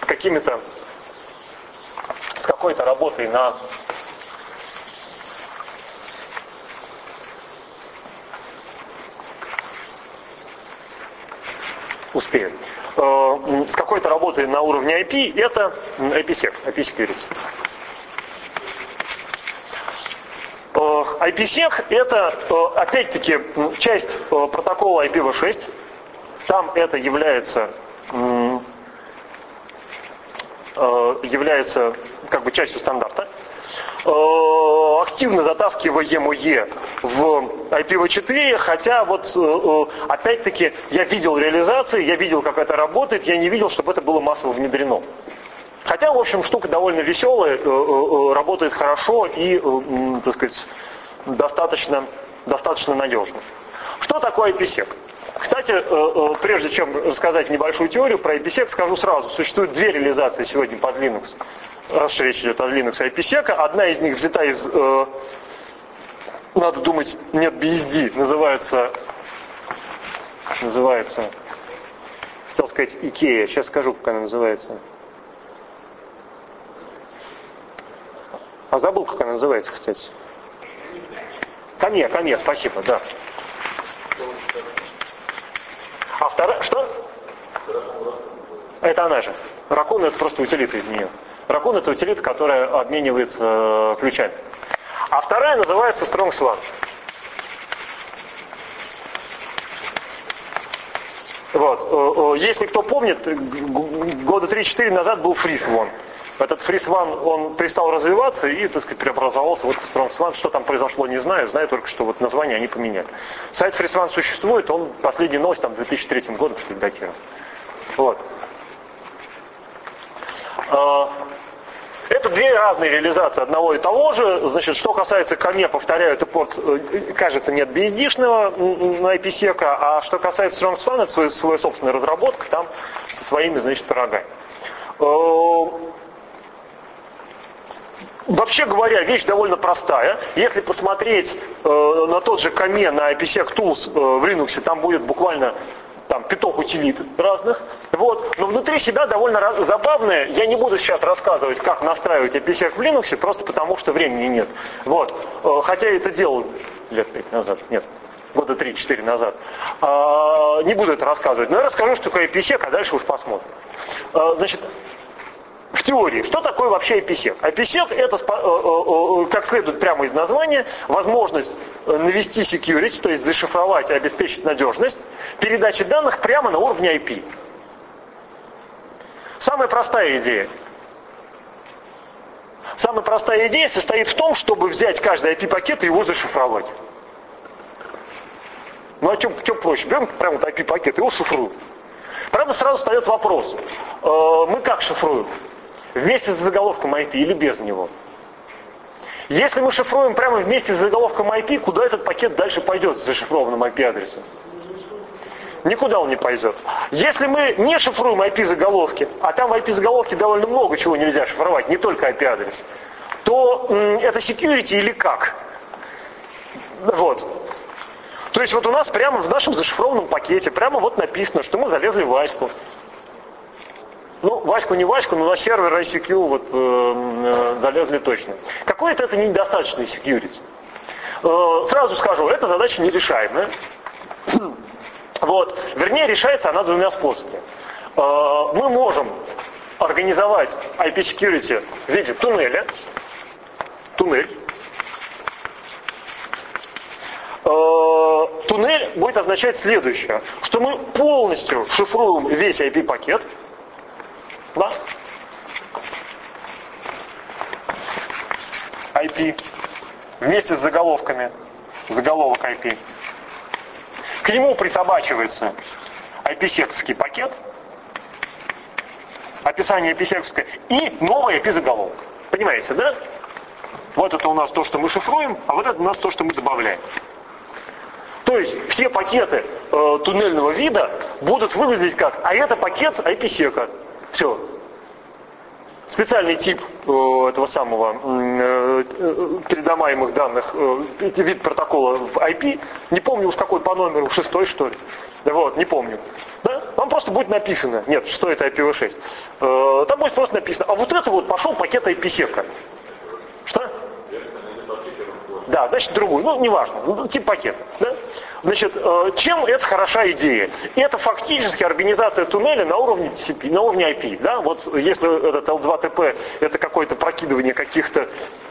какой-то работой на успею. С какой-то работой на уровне IP, это IPsec, IP Security. IPsec это, опять-таки, часть протокола IPv6. Там это является как бы частью стандарта. Активно затаскиваем ОЕ в IPv4, хотя вот опять-таки я видел реализации, я видел, как это работает, я не видел, чтобы это было массово внедрено. Хотя, в общем, штука довольно веселая, работает хорошо и, так сказать, достаточно надежно. Что такое IPsec? Кстати, прежде чем рассказать небольшую теорию про IPsec, скажу сразу, существует две реализации сегодня под Linux. Раз речь идет о Linux и IPsec, одна из них взята из, надо думать, NetBSD, называется, хотел сказать IKEA, сейчас скажу, как она называется. А забыл, как она называется, кстати. Каме, спасибо, да. А вторая, что? Это она же. Raccoon это просто утилита из нее. Raccoon это утилита, которая обменивается ключами. А вторая называется StrongSwan. Вот. Если кто помнит, года 3-4 назад был FreeSwan. Этот FreeSwan, он перестал развиваться и, так сказать, преобразовался вот в StrongSwan. Что там произошло, не знаю. Знаю только, что вот название они поменяли. Сайт FreeSwan существует, он последняя новость там 2003 годом, что ли, датирован. Вот. Это две разные реализации одного и того же. Значит, что касается КАМЕ, повторяю, это порт, кажется, нет BSD-шного на IPsec, а что касается StrongSpan, это своя собственная разработка, там со своими, значит, пирогами. Вообще говоря, вещь довольно простая. Если посмотреть на тот же КАМЕ, на IPsec Tools в Linux, там будет буквально там пяток утилит разных. Вот. Но внутри себя довольно забавное. Я не буду сейчас рассказывать, как настраивать IPsec в Linux, просто потому что времени нет. Вот. Хотя я это делал лет 5 назад. Нет, года 3-4 назад. Не буду это рассказывать. Но я расскажу, что такое IPsec, а дальше уж посмотрим. Значит, в теории, что такое вообще IPsec? IPsec это, как следует прямо из названия, возможность навести security, то есть зашифровать и обеспечить надежность передачи данных прямо на уровне IP. Самая простая идея. Самая простая идея состоит в том, чтобы взять каждый IP-пакет и его зашифровать. Ну а чем проще? Берем прямо вот IP-пакет и его шифруем. Правда, сразу встает вопрос. Мы как шифруем? Вместе с заголовком IP или без него? Если мы шифруем прямо вместе с заголовком IP, куда этот пакет дальше пойдет с зашифрованным IP-адресом? Никуда он не пойдет. Если мы не шифруем IP-заголовки, а там в IP-заголовке довольно много чего нельзя шифровать, не только IP-адрес, то это security или как? Вот. То есть вот у нас прямо в нашем зашифрованном пакете, прямо вот написано, что мы залезли в Ваську. Ну, Ваську не Ваську, но на сервер ICQ вот залезли точно. Какой-то это недостаточный security. Сразу скажу, эта задача нерешаемая. Вот. Вернее, решается она двумя способами. Мы можем организовать IP-security в виде туннеля. Туннель. Туннель будет означать следующее, что мы полностью шифруем весь IP-пакет. Да? IP вместе с заголовками. Заголовок IP. К нему присобачивается IPsec-овский пакет, описание IPsec-овское и новый IP-заголовок. Понимаете, да? Вот это у нас то, что мы шифруем, а вот это у нас то, что мы добавляем. То есть все пакеты туннельного вида будут выглядеть как, а это пакет IPsec. Все. Специальный тип этого самого передаваемых данных, вид протокола в IP, не помню уж какой по номеру, 6 что ли. Вот, не помню. Да? Там просто будет написано, нет, что это IPv6. Там будет просто написано, а вот это вот пошел пакет IPsec. Что? Да, значит другой, ну неважно, тип пакета. Да? Значит, чем это хороша идея? Это фактически организация туннеля на уровне TCP, на уровне IP. Да? Вот если этот L2TP это какое-то прокидывание каких-то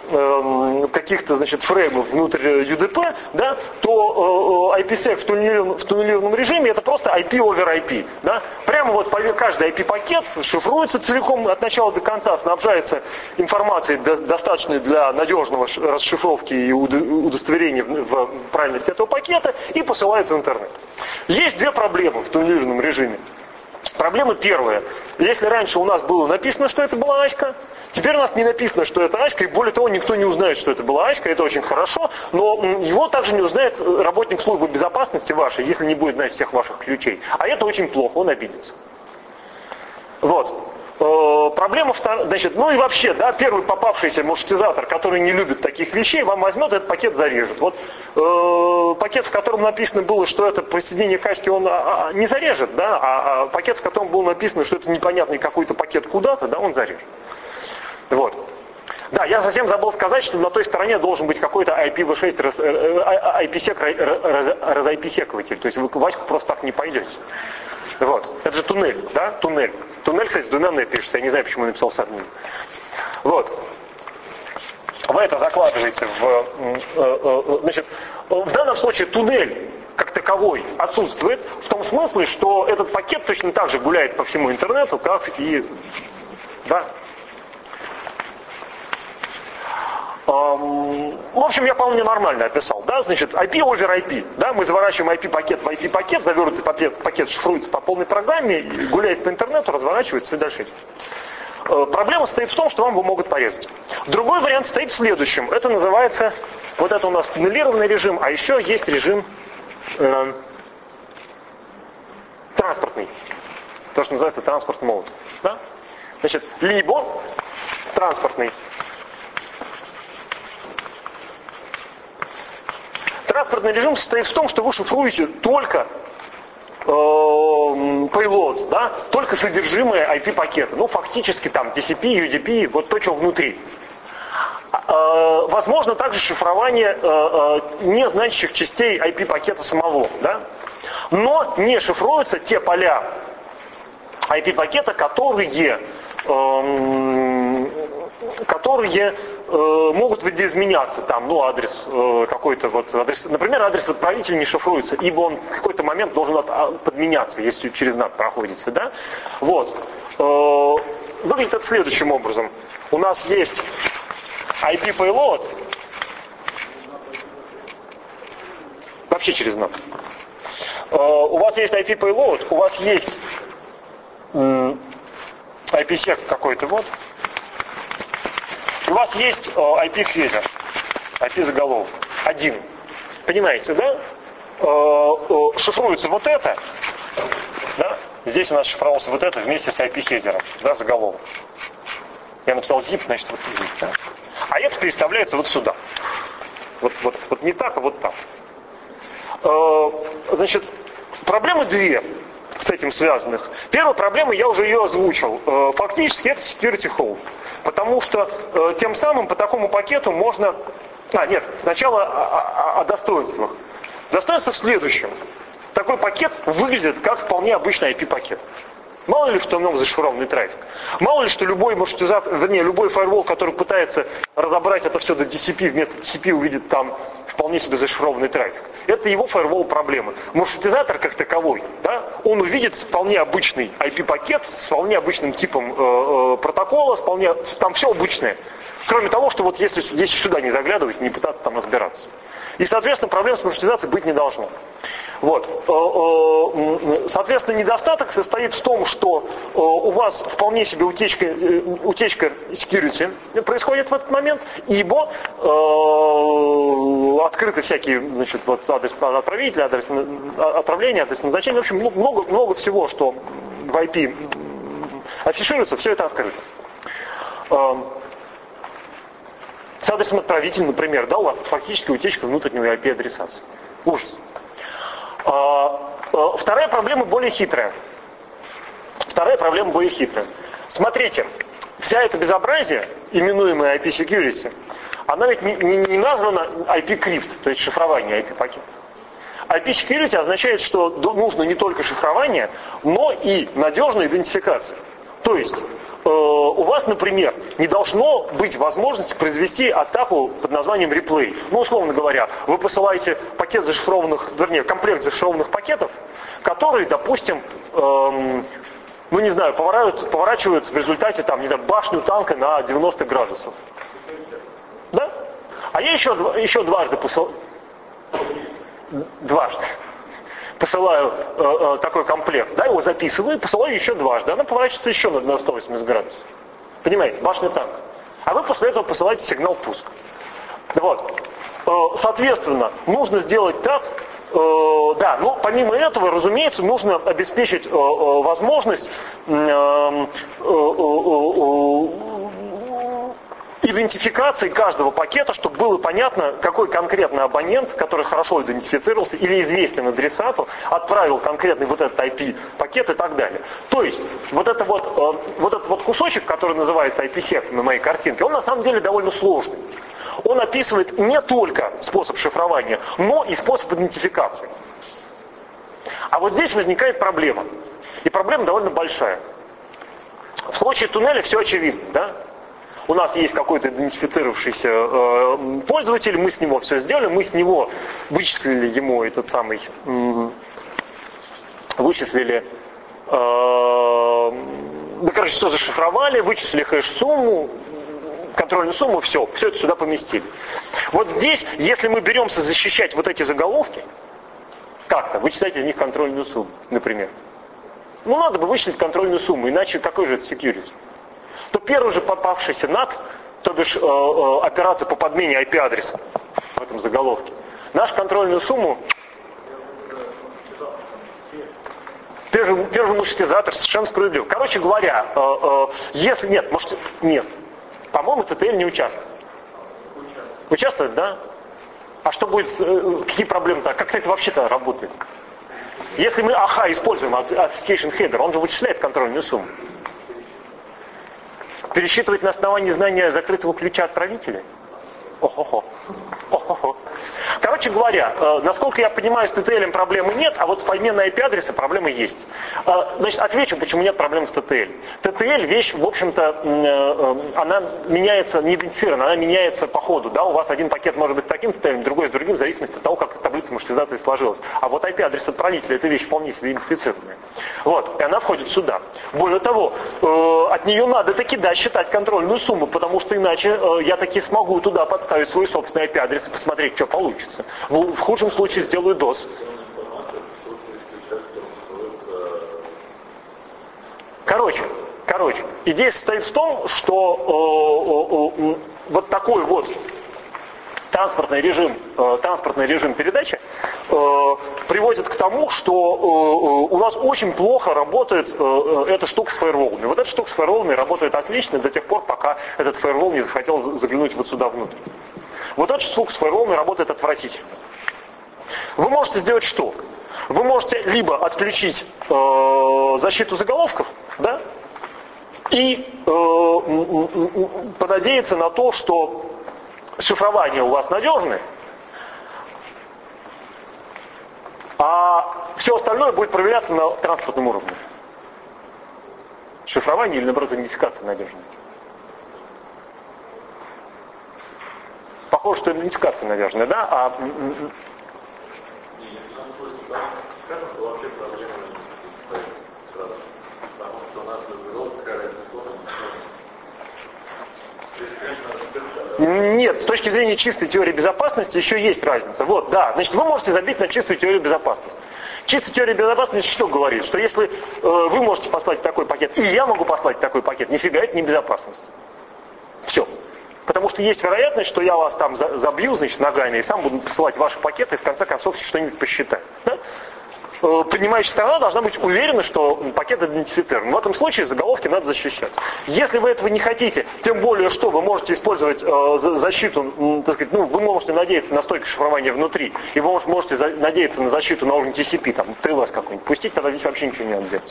значит, фреймов внутрь UDP, да, то IPsec в туннелированном режиме это просто IP over IP. Да? Прямо вот каждый IP-пакет шифруется целиком от начала до конца, снабжается информацией, достаточной для надежного расшифровки и удостоверения в правильности этого пакета, и посылается в интернет. Есть две проблемы в туннелированном режиме. Проблема первая. Если раньше у нас было написано, что это была Аська, теперь у нас не написано, что это Аська, и более того, никто не узнает, что это была Аська, это очень хорошо, но его также не узнает работник службы безопасности вашей, если не будет знать всех ваших ключей. А это очень плохо, он обидится. Вот. Проблема вторая, значит, ну и вообще, да, первый попавшийся маршрутизатор, который не любит таких вещей, вам возьмет этот пакет, зарежет. Вот пакет, в котором написано было, что это присоединение к Аське, он не зарежет, да, а пакет, в котором было написано, что это непонятный какой-то пакет куда-то, да, он зарежет. Вот. Да, я совсем забыл сказать, что на той стороне должен быть какой-то IPv6 IPsec-разIPsec-ватель, то есть вы в Ваську просто так не пойдете. Вот. Это же туннель, да? Туннель. Туннель, кстати, двумя «н» пишется. Я не знаю, почему я написал с одним. Вот. Вы это закладываете в... Значит, в данном случае туннель как таковой отсутствует, в том смысле, что этот пакет точно так же гуляет по всему интернету, как и... Да? В общем, я вполне нормально описал. Да? Значит, IP over IP. Да? Мы заворачиваем IP-пакет в IP-пакет, завернутый пакет шифруется по полной программе, гуляет по интернету, разворачивается и дальше. Проблема состоит в том, что вам его могут порезать. Другой вариант стоит в следующем. Это называется, вот это у нас туннелированный режим, а еще есть режим транспортный. То, что называется транспорт мод. Да? Значит, либо транспортный. Транспортный режим состоит в том, что вы шифруете только payload, да, только содержимое IP-пакета. Ну, фактически там TCP, UDP, вот то, что внутри. Возможно также шифрование незначащих частей IP-пакета самого, да? Но не шифруются те поля IP-пакета, которые могут видоизменяться, там, ну, адрес какой-то, вот, адрес, например, адрес отправителя не шифруется, ибо он в какой-то момент должен подменяться, если через NAT проходите, да? Вот. Выглядит это следующим образом. У нас есть IP payload, вообще через NAT. У вас есть IP payload, у вас есть IPsec какой-то, вот. У вас есть IP-хедер, IP-заголовок, один. Понимаете, да? Шифруется вот это, да? Здесь у нас шифровался вот это вместе с IP-хедером, да, заголовок. Я написал zip, значит, вот zip, да? А это переставляется вот сюда. Вот не так, а вот так. Значит, проблемы две с этим связанных. Первая проблема, я уже ее озвучил. Фактически это security hole. Потому что тем самым по такому пакету можно... Нет, сначала о достоинствах. Достоинство в следующем. Такой пакет выглядит как вполне обычный IP-пакет. Мало ли, что в нем зашифрованный трафик. Мало ли, что любой маршрутизатор, вернее, любой фаервол, который пытается разобрать это все до TCP, вместо TCP увидит там вполне себе зашифрованный трафик. Это его фаервол проблема. Маршрутизатор как таковой, да, он увидит вполне обычный IP-пакет с вполне обычным типом протокола, там все обычное. Кроме того, что вот если сюда не заглядывать, не пытаться там разбираться. И, соответственно, проблем с маршрутизацией быть не должно. Вот. Соответственно, недостаток состоит в том, что у вас вполне себе утечка security происходит в этот момент, ибо открыты всякие, значит, вот адрес отправителя, адрес отправления, адрес назначения, в общем, много всего, что в IP афишируется, все это открыто. С адресом отправителя, например, да, у вас фактически утечка внутреннего IP-адресации. Ужас. Вторая проблема более хитрая. Смотрите, вся эта безобразие, именуемая IP-security, она ведь не названа IP-crypt, то есть шифрование IP-пакета. IP-security означает, что нужно не только шифрование, но и надежная идентификация. То есть у вас, например, не должно быть возможности произвести атаку под названием реплей. Ну, условно говоря, вы посылаете комплект зашифрованных пакетов, которые, допустим, поворачивают в результате башню танка на 90 градусов. Да? А я еще дважды посылаю такой комплект, да, его записываю и посылаю еще дважды. Она поворачивается еще на 180 градусов. Понимаете, башня танка. А вы после этого посылаете сигнал пуск. Вот. Соответственно, нужно сделать так, но помимо этого, разумеется, нужно обеспечить возможность идентификации каждого пакета, чтобы было понятно, какой конкретный абонент, который хорошо идентифицировался или известен адресату, отправил конкретный вот этот IP-пакет и так далее. То есть, вот этот кусочек, который называется IPsec на моей картинке, он на самом деле довольно сложный. Он описывает не только способ шифрования, но и способ идентификации. А вот здесь возникает проблема. И проблема довольно большая. В случае туннеля все очевидно, да? У нас есть какой-то идентифицировавшийся пользователь, мы с него все сделали, мы с него вычислили ему этот самый, все зашифровали, вычислили хэш-сумму, контрольную сумму, все это сюда поместили. Вот здесь, если мы беремся защищать вот эти заголовки, как-то, вычислять из них контрольную сумму, например. Надо бы вычислить контрольную сумму, иначе какой же это security? то первый же попавшийся NAT, то бишь операция по подмене IP-адреса в этом заголовке, нашу контрольную сумму первый маршрутизатор совершенно справедлив. Короче говоря, если нет, может нет. По-моему, TTL не участвует. Участвует, да? А что будет, какие проблемы-то? Как это вообще-то работает? Если мы АХА используем, Authentication Header, он же вычисляет контрольную сумму. Пересчитывать на основании знания закрытого ключа отправителя? Охо-хо. Охо-хо. Короче говоря, насколько я понимаю, с TTL проблемы нет, а вот с подменой IP-адреса проблемы есть. Значит, отвечу, почему нет проблем с TTL. TTL вещь, в общем-то, она меняется, не идентифицирована, она меняется по ходу. Да? У вас один пакет может быть таким TTL, другой с другим, в зависимости от того, как таблица маршрутизации сложилась. А вот IP-адрес отправителя, это вещь вполне себе идентифицированная. Вот, и она входит сюда. Более того, от нее надо таки, да, считать контрольную сумму, потому что иначе я таки смогу туда подставить свой собственный IP-адрес и посмотреть, что получится. В худшем случае сделаю DOS. Короче, идея состоит в том, что вот такой вот транспортный режим передачи приводит к тому, что у нас очень плохо работает эта штука с фаерволами. Вот эта штука с фаерволами работает отлично до тех пор, пока этот фаервол не захотел заглянуть вот сюда внутрь. Вот эта штука с фаерволами работает отвратительно. Вы можете сделать что? Вы можете либо отключить защиту заголовков, да, и понадеяться на то, что шифрование у вас надежное, а все остальное будет проверяться на транспортном уровне. Шифрование или, наоборот, идентификация надежная. Похоже, что идентификация надежная, да? А нет, с точки зрения чистой теории безопасности еще есть разница. Вот, да, значит, вы можете забить на чистую теорию безопасности. Чистая теория безопасности что говорит? Что если вы можете послать такой пакет, и я могу послать такой пакет, нифига это не безопасность. Все. Потому что есть вероятность, что я вас там забью, значит, ногами, и сам буду посылать ваши пакеты, и в конце концов что-нибудь посчитаю. Да? Принимающая сторона должна быть уверена, что пакет идентифицирован. В этом случае заголовки надо защищать. Если вы этого не хотите, тем более что вы можете использовать защиту, так сказать, вы можете надеяться на стойкое шифрование внутри, и вы можете надеяться на защиту на уровне TCP, там, TLS какой-нибудь пустить, тогда здесь вообще ничего не надо делать.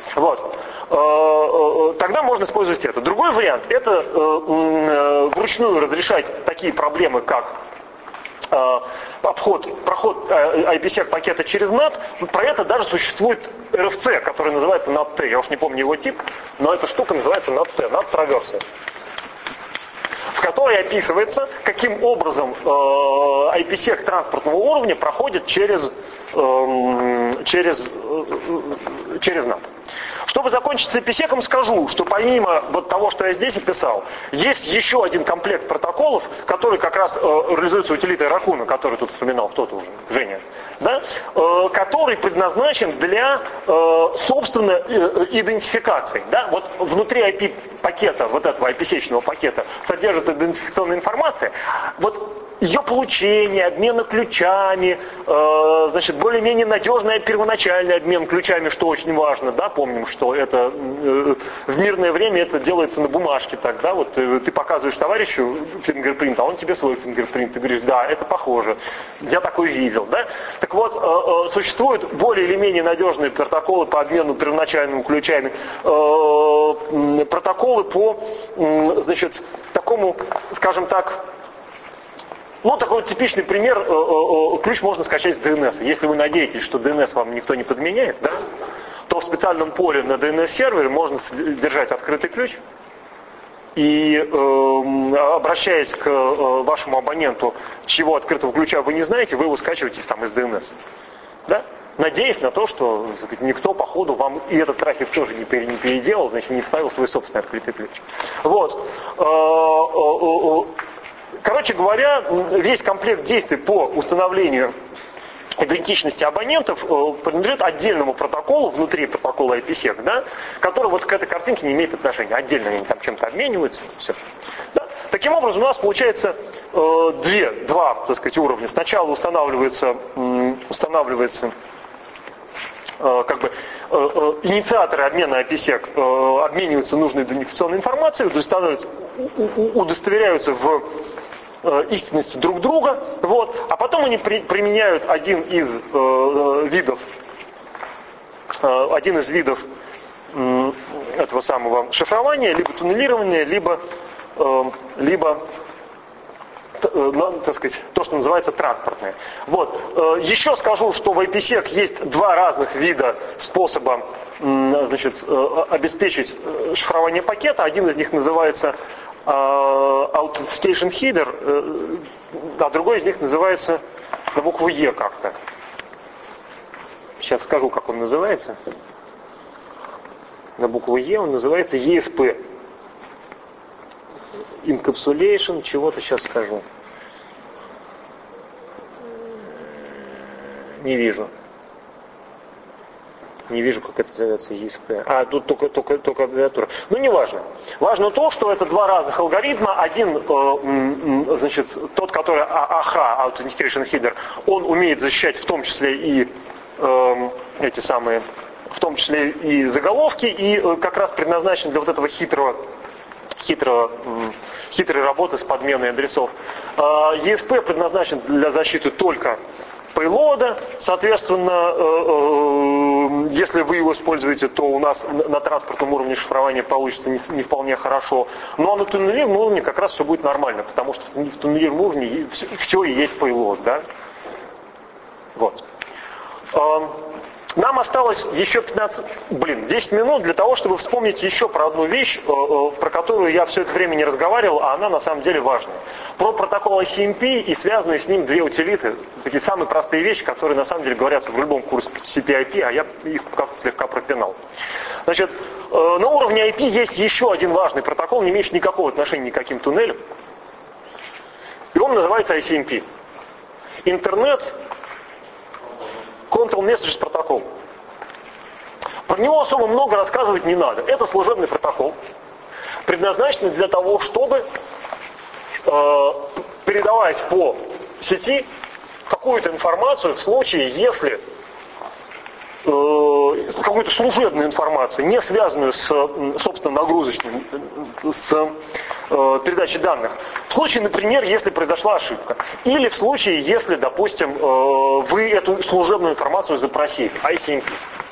Вот. Тогда можно использовать это. Другой вариант – это вручную разрешать такие проблемы, как проход IPsec пакета через NAT. Про это даже существует RFC, который называется NAT-T. Я уж не помню его тип, но эта штука называется NAT-T, NAT Traversal, в которой описывается, каким образом IPsec транспортного уровня проходит через NAT. Чтобы закончить с IPsec, скажу, что помимо вот того, что я здесь описал, есть еще один комплект протоколов, который как раз реализуется утилитой Raccoon, который тут вспоминал кто-то уже, Женя, да? Который предназначен для, собственно, идентификации. Да? Вот внутри IP-пакета, вот этого IP-сечного пакета, содержится идентификационная информация. Вот ее получение, обмен ключами, значит, более-менее надежный первоначальный обмен ключами, что очень важно, да, помним, что это в мирное время это делается на бумажке, так, да, вот ты показываешь товарищу фингерпринт, а он тебе свой фингерпринт, ты говоришь, да, это похоже, я такой видел, да. Так вот, существуют более или менее надежные протоколы по обмену первоначальными ключами, протоколы по, значит, такому, скажем так, такой вот типичный пример, ключ можно скачать с DNS. Если вы надеетесь, что DNS вам никто не подменяет, да, то в специальном поле на DNS-сервере можно держать открытый ключ и, обращаясь к вашему абоненту, чего открытого ключа вы не знаете, вы его скачиваете там из DNS. Да? Надеясь на то, что, так сказать, никто по ходу вам и этот трафик тоже не переделал, значит, не вставил свой собственный открытый ключ. Вот. Короче говоря, весь комплект действий по установлению идентичности абонентов принадлежит отдельному протоколу внутри протокола IPsec, да, который вот к этой картинке не имеет отношения. Отдельно они там чем-то обмениваются. Все. Да. Таким образом, у нас получается два, так сказать, уровня. Сначала устанавливается инициаторы обмена IPsec обмениваются нужной идентификационной информацией, удостоверяются в истинности друг друга, вот, а потом они применяют один из видов этого самого шифрования, либо туннелирования, либо так сказать, то, что называется транспортное. Вот. Еще скажу, что в IPsec есть два разных вида способа, значит, обеспечить шифрование пакета. Один из них называется Authentication Header, а другой из них называется на букву Е как-то. Сейчас скажу, как он называется. На букву Е он называется ESP. Encapsulation, чего-то сейчас скажу. Не вижу. Не вижу, как это называется ESP. А, тут только аббревиатура. Ну, не важно. Важно то, что это два разных алгоритма. Один, значит, тот, который AHA, Authentication Header, он умеет защищать в том числе и эти самые, в том числе и заголовки, и как раз предназначен для вот этого хитрой работы с подменой адресов. ESP предназначен для защиты только пейлода, соответственно, если вы его используете, то у нас на транспортном уровне шифрования получится не вполне хорошо. Ну а на туннелированном уровне как раз все будет нормально, потому что в туннелированном уровне все и есть пейлод, да? Вот. Нам осталось еще 10 минут для того, чтобы вспомнить еще про одну вещь, про которую я все это время не разговаривал, а она на самом деле важная. Про протокол ICMP и связанные с ним две утилиты. Такие самые простые вещи, которые на самом деле говорятся в любом курсе CPIP, а я их как-то слегка пропинал. Значит, на уровне IP есть еще один важный протокол, не имеющий никакого отношения ни к каким туннелям. И он называется ICMP. Интернет Control Messages протокол. Про него особо много рассказывать не надо. Это служебный протокол, предназначенный для того, чтобы, передавать по сети какую-то информацию в случае, если какую-то служебную информацию, не связанную с, собственно, нагрузочным, с передачей данных. В случае, например, если произошла ошибка. Или в случае, если, допустим, вы эту служебную информацию запросили. ICMP.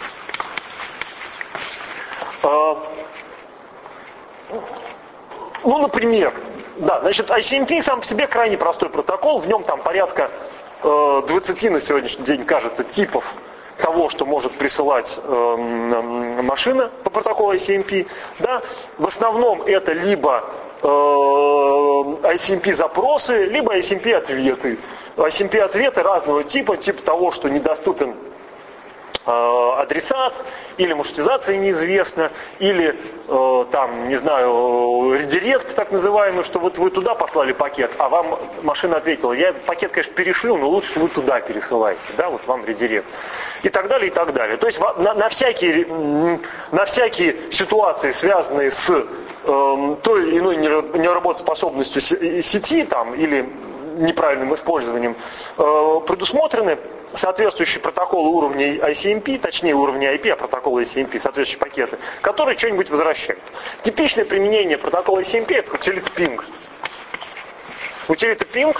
Ну, например, да, значит, ICMP сам по себе крайне простой протокол. В нем там порядка 20 на сегодняшний день, кажется, типов того, что может присылать машина по протоколу ICMP. Да? В основном это либо ICMP запросы, либо ICMP ответы. ICMP ответы разного типа того, что недоступен адресат, или маршрутизация неизвестна, или там, не знаю, редирект так называемый, что вот вы туда послали пакет, а вам машина ответила, я пакет, конечно, перешлю, но лучше вы туда пересылаете, да, вот вам редирект. И так далее, и так далее. То есть на всякие ситуации, связанные с той или иной неработоспособностью сети там, или неправильным использованием, предусмотрены соответствующие протоколы уровня ICMP, точнее уровня IP, а протоколы ICMP, соответствующие пакеты, которые что-нибудь возвращают. Типичное применение протокола ICMP это утилита ping. Утилита ping,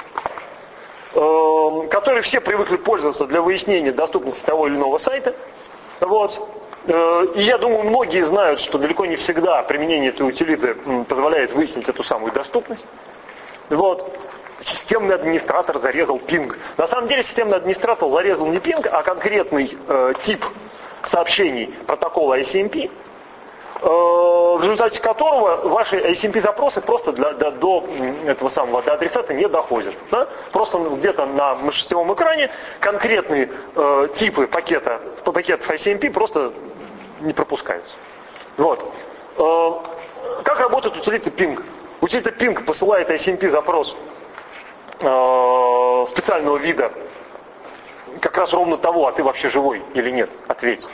которой все привыкли пользоваться для выяснения доступности того или иного сайта. Вот. И я думаю, многие знают, что далеко не всегда применение этой утилиты позволяет выяснить эту самую доступность. Вот. Системный администратор зарезал пинг. На самом деле системный администратор зарезал не пинг, а конкретный тип сообщений протокола ICMP, в результате которого ваши ICMP-запросы просто до этого самого, до адресата не доходят. Да? Просто где-то на мышечном экране конкретные типы пакетов ICMP просто не пропускаются. Вот. Как работает утилита ping? Утилита ping посылает ICMP-запрос специального вида как раз ровно того, а ты вообще живой или нет, ответь.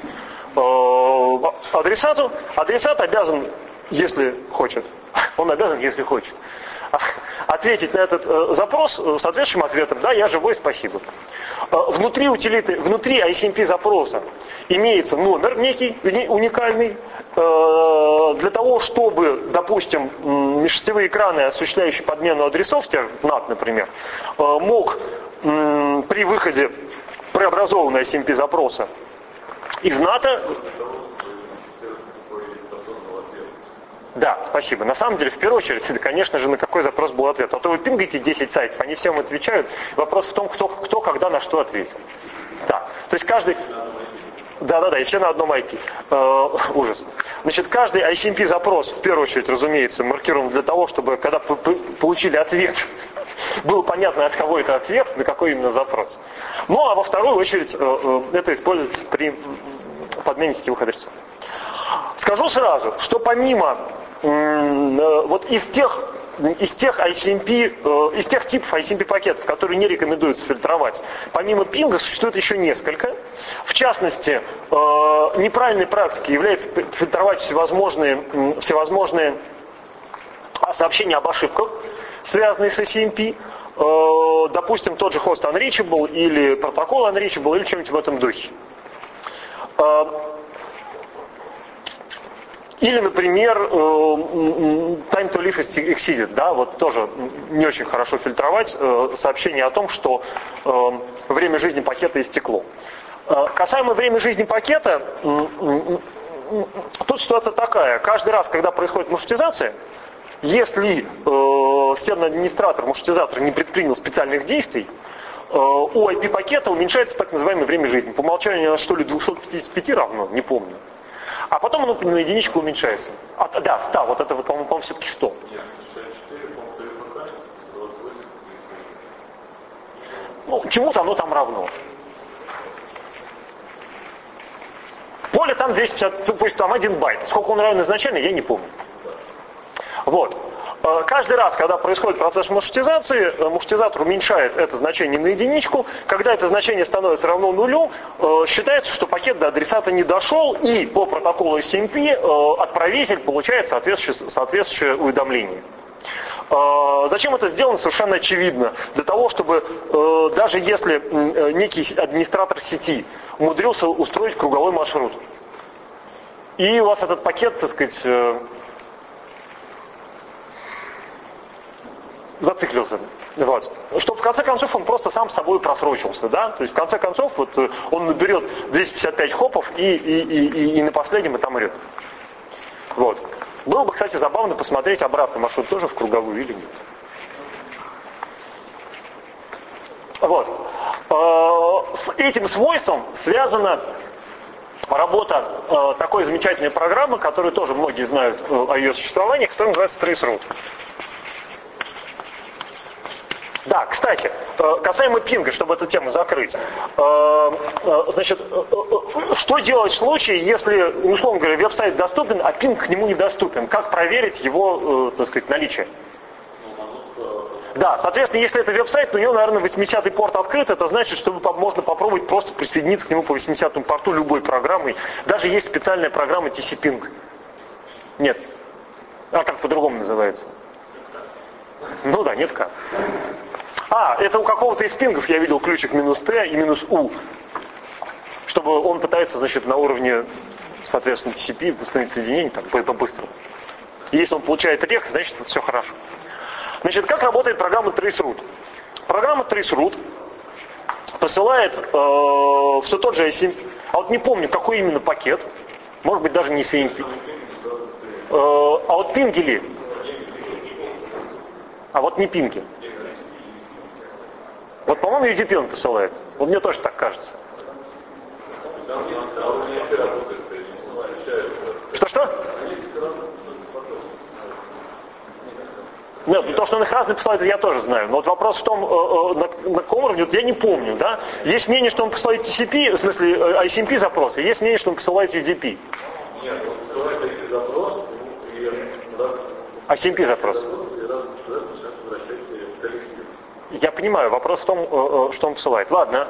Адресат обязан, если хочет, он обязан, если хочет, ответить на этот запрос соответствующим ответом: да, я живой, спасибо. Внутри утилиты, внутри ICMP запроса имеется номер некий, уникальный, для того, чтобы, допустим, межсетевые экраны, осуществляющие подмену адресов, NAT, например, мог при выходе преобразованной ICMP запроса из NAT. Да, спасибо. На самом деле, в первую очередь, это, конечно же, на какой запрос был ответ. А то вы пингаете 10 сайтов, они всем отвечают. Вопрос в том, кто когда на что ответил. Да. То есть каждый... Да, и все на одном IP. Ужас. Значит, каждый ICMP запрос, в первую очередь, разумеется, маркирован для того, чтобы, когда получили ответ, было понятно, от кого это ответ, на какой именно запрос. Ну, а во вторую очередь, это используется при подмене сетевых адресов. Скажу сразу, что помимо вот из тех ICMP, из тех типов ICMP пакетов, которые не рекомендуется фильтровать, помимо пинга существует еще несколько. В частности, неправильной практикой является фильтровать всевозможные сообщения об ошибках, связанные с ICMP. Допустим, тот же хост unreachable или протокол unreachable или что-нибудь в этом духе. Или, например, time to live is exceeded, да, вот тоже не очень хорошо фильтровать сообщение о том, что время жизни пакета истекло. Касаемо времени жизни пакета, тут ситуация такая: каждый раз, когда происходит маршрутизация, если системный администратор, маршрутизатор не предпринял специальных действий, у IP-пакета уменьшается так называемое время жизни. По умолчанию оно что ли 255 равно, не помню. А потом оно на единичку уменьшается. Да, 100, вот это, по-моему, все-таки 100. Ну, чему-то оно там равно. Поле там 250, пусть там 1 байт. Сколько он равен изначально, я не помню. Вот. Каждый раз, когда происходит процесс маршрутизации, маршрутизатор уменьшает это значение на единичку. Когда это значение становится равно нулю, считается, что пакет до адресата не дошел, и по протоколу ICMP отправитель получает соответствующее уведомление. Зачем это сделано, совершенно очевидно. Для того, чтобы даже если некий администратор сети умудрился устроить круговой маршрут, и у вас этот пакет, так сказать, зациклился. Вот. Чтобы в конце концов он просто сам собой просрочился. Да? То есть в конце концов вот, он наберет 255 хопов и на последнем и там умрет. Вот. Было бы, кстати, забавно посмотреть обратно маршрут тоже в круговую или нет. Вот. С этим свойством связана работа такой замечательной программы, которую тоже многие знают о ее существовании, которая называется Traceroute. Да, кстати, касаемо пинга, чтобы эту тему закрыть. Значит, что делать в случае, если, условно говоря, веб-сайт доступен, а пинг к нему недоступен? Как проверить его, так сказать, наличие? Да, соответственно, если это веб-сайт, у него, наверное, 80-й порт открыт, это значит, что можно попробовать просто присоединиться к нему по 80-му порту любой программой. Даже есть специальная программа TC-Ping. Нет. А как по-другому называется? Ну да, нет как. Это у какого-то из пингов я видел ключик "-T" и "-U", чтобы он пытается, значит, на уровне, соответственно, TCP установить соединение там по-быстрому. Если он получает рек, значит, вот все хорошо. Значит, как работает программа Traceroute? Программа Traceroute посылает все тот же ICMP, а вот не помню, какой именно пакет, может быть, даже не ICMP. А вот пинги ли? А вот не пинги. Вот, по-моему, UDP он посылает. Вот мне тоже так кажется. Что? Нет, то, что он их разные посылает, я тоже знаю. Но вот вопрос в том, на каком уровне, вот я не помню, да? Есть мнение, что он посылает TCP, в смысле ICMP запросы, есть мнение, что он посылает UDP. Нет, он посылает ICMP запрос, ICMP запрос. Я понимаю, вопрос в том, что он посылает. Ладно.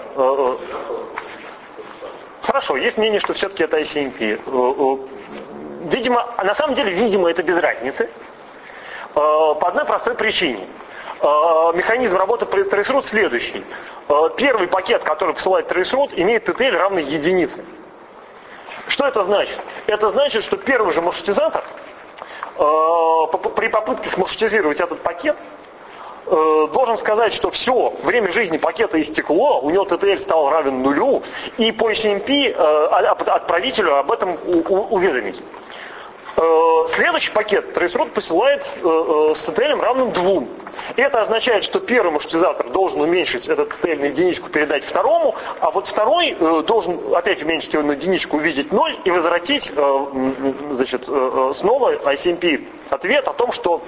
Хорошо, есть мнение, что все-таки это ICMP. Видимо, на самом деле, это без разницы. По одной простой причине. Механизм работы traceroute следующий. Первый пакет, который посылает traceroute, имеет TTL равный единице. Что это значит? Это значит, что первый же маршрутизатор при попытке смаршрутизировать этот пакет должен сказать, что все, время жизни пакета истекло, у него TTL стал равен нулю, и по ICMP отправителю об этом уведомить. Следующий пакет traceroute посылает с TTL равным 2. Это означает, что первый маршрутизатор должен уменьшить этот TTL на единичку, передать второму, а вот второй должен опять уменьшить его на единичку, увидеть 0 и возвратить снова ICMP ответ о том, что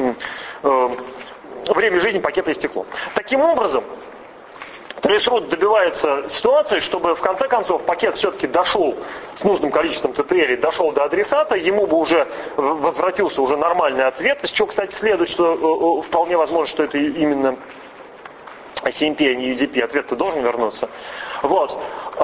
время жизни пакета истекло. Таким образом, traceroute добивается ситуации, чтобы в конце концов пакет все-таки дошел с нужным количеством TTL, дошел до адресата, ему бы уже возвратился уже нормальный ответ, из чего, кстати, следует, что вполне возможно, что это именно ICMP, а не UDP, ответ-то должен вернуться. Вот.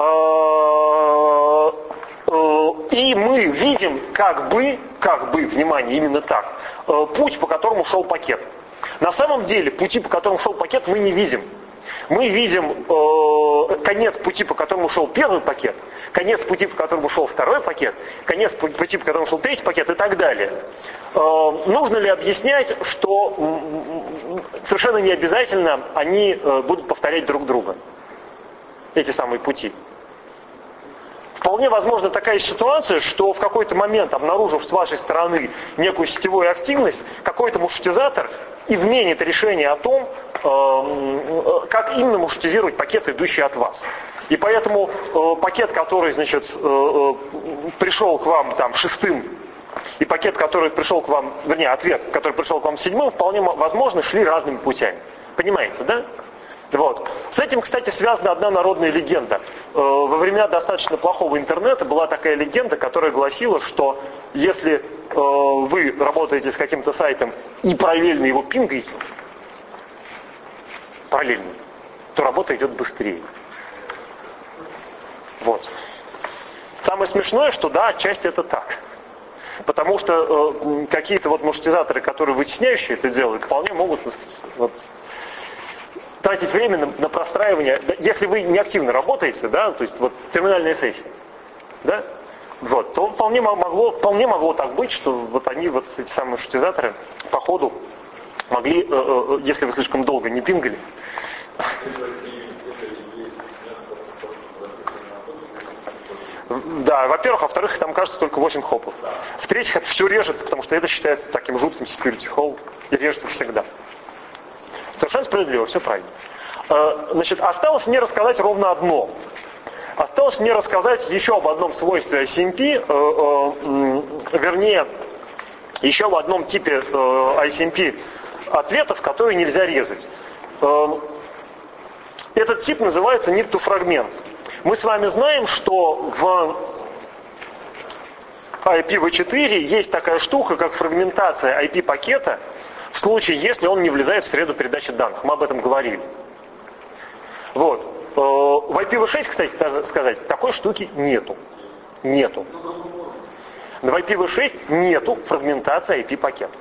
И мы видим, как бы, внимание, именно так, путь, по которому шел пакет. На самом деле, пути, по которым шел пакет, мы не видим. Мы видим конец пути, по которому шел первый пакет, конец пути, по которому шел второй пакет, конец пути, по которому шел третий пакет и так далее. Нужно ли объяснять, что совершенно не обязательно они будут повторять друг друга, эти самые пути? Вполне возможна такая ситуация, что в какой-то момент, обнаружив с вашей стороны некую сетевую активность, какой-то маршрутизатор изменит решение о том, как именно маршрутизировать пакеты, идущие от вас. И поэтому пакет, который, пришел к вам там шестым, и пакет, который пришел к вам, ответ, который пришел к вам седьмым, вполне возможно, шли разными путями. Понимаете, да? Вот. С этим, кстати, связана одна народная легенда. Во времена достаточно плохого интернета была такая легенда, которая гласила, что если вы работаете с каким-то сайтом и параллельно его пингаете, то работа идет быстрее. Вот. Самое смешное, что да, отчасти это так. Потому что какие-то маршрутизаторы, которые вытесняющие это делают, вполне могут тратить время на простраивание, если вы не активно работаете, да, то есть терминальная сессия, да, то вполне могло так быть, что они, эти самые маршрутизаторы, по ходу могли, если вы слишком долго не пингали. Да, во-первых, во-вторых, там кажется только 8 хопов. В-третьих, это все режется, потому что это считается таким жутким security hole и режется всегда. Совершенно справедливо, все правильно. Осталось мне рассказать ровно одно. Осталось мне рассказать еще об одном свойстве ICMP, вернее, еще об одном типе ICMP ответов, которые нельзя резать. Этот тип называется need to fragment. Мы с вами знаем, что в IPv4 есть такая штука, как фрагментация IP-пакета в случае, если он не влезает в среду передачи данных. Мы об этом говорили. Вот. В IPv6, кстати, даже сказать, такой штуки нету. Нету. В IPv6 нету фрагментации IP-пакета.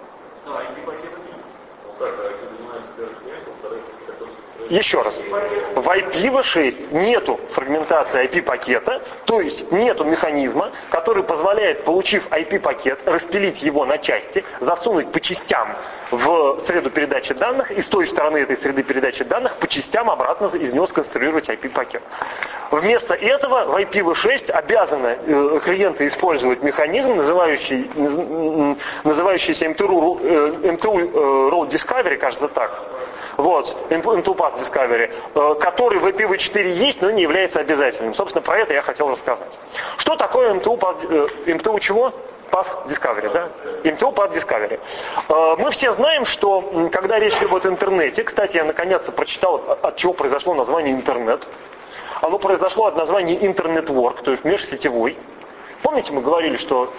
Еще раз. В IPv6 нету фрагментации IP-пакета, то есть нету механизма, который позволяет, получив IP-пакет, распилить его на части, засунуть по частям в среду передачи данных и с той стороны этой среды передачи данных по частям обратно из него сконструировать IP-пакет. Вместо этого в IPv6 обязаны клиенты использовать механизм, называющийся MTU Road Discovery, кажется так. Вот, MTU Path Discovery, который в IPv4 есть, но не является обязательным. Собственно, про это я хотел рассказать. Что такое MTU чего? Path Discovery, да? MTU Path Discovery. Мы все знаем, что когда речь идет об интернете, кстати, я наконец-то прочитал, от чего произошло название интернет. Оно произошло от названия Internet-Work, то есть межсетевой. Помните, мы говорили, что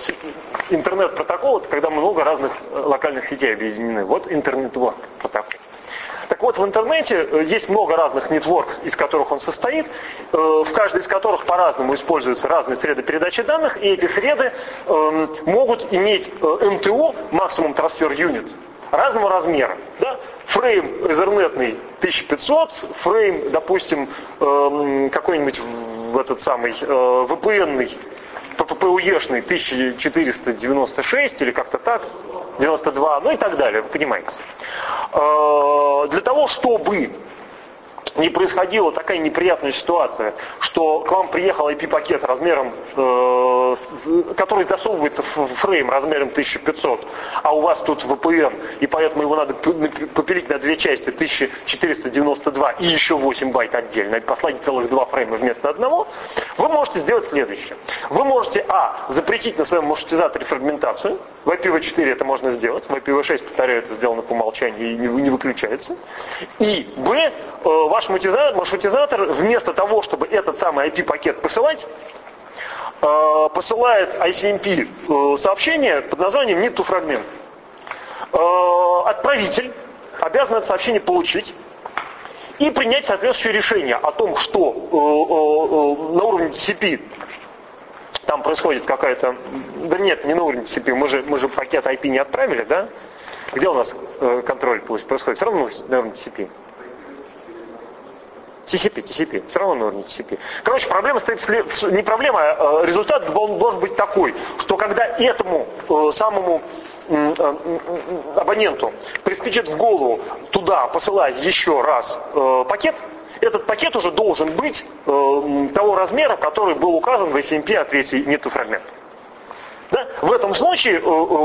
интернет-протокол — это когда много разных локальных сетей объединены. Вот Internet-Work протокол. Так вот, в интернете есть много разных нетворк, из которых он состоит, в каждой из которых по-разному используются разные среды передачи данных, и эти среды могут иметь МТУ, максимум трансфер юнит, разного размера. Да? Фрейм Ethernet 1500, фрейм, допустим, какой-нибудь этот самый VPN-ный, PPPoE-шный 1496 или как-то так, 92, ну и так далее, вы понимаете. Для того, чтобы не происходила такая неприятная ситуация, что к вам приехал IP-пакет размером, который засовывается в фрейм размером 1500, а у вас тут VPN, и поэтому его надо попилить на две части, 1492 и еще 8 байт отдельно, и послать целых два фрейма вместо одного, вы можете сделать следующее. Вы можете, запретить на своем маршрутизаторе фрагментацию, в IPv4 это можно сделать, в IPv6, повторяю, это сделано по умолчанию и не выключается, и ваш маршрутизатор вместо того, чтобы этот самый IP-пакет посылать, посылает ICMP сообщение под названием need to fragment. Отправитель обязан это сообщение получить и принять соответствующее решение о том, что на уровне TCP там происходит какая-то... Да нет, не на уровне TCP, мы же пакет IP не отправили, да? Где у нас контроль происходит? Все равно на уровне TCP. TCP, все равно на уровне TCP. Короче, проблема стоит не проблема, а результат должен быть такой, что когда этому самому абоненту приспичит в голову туда посылать еще раз пакет, этот пакет уже должен быть того размера, который был указан в ICMP ответе need to fragment. Да? В этом случае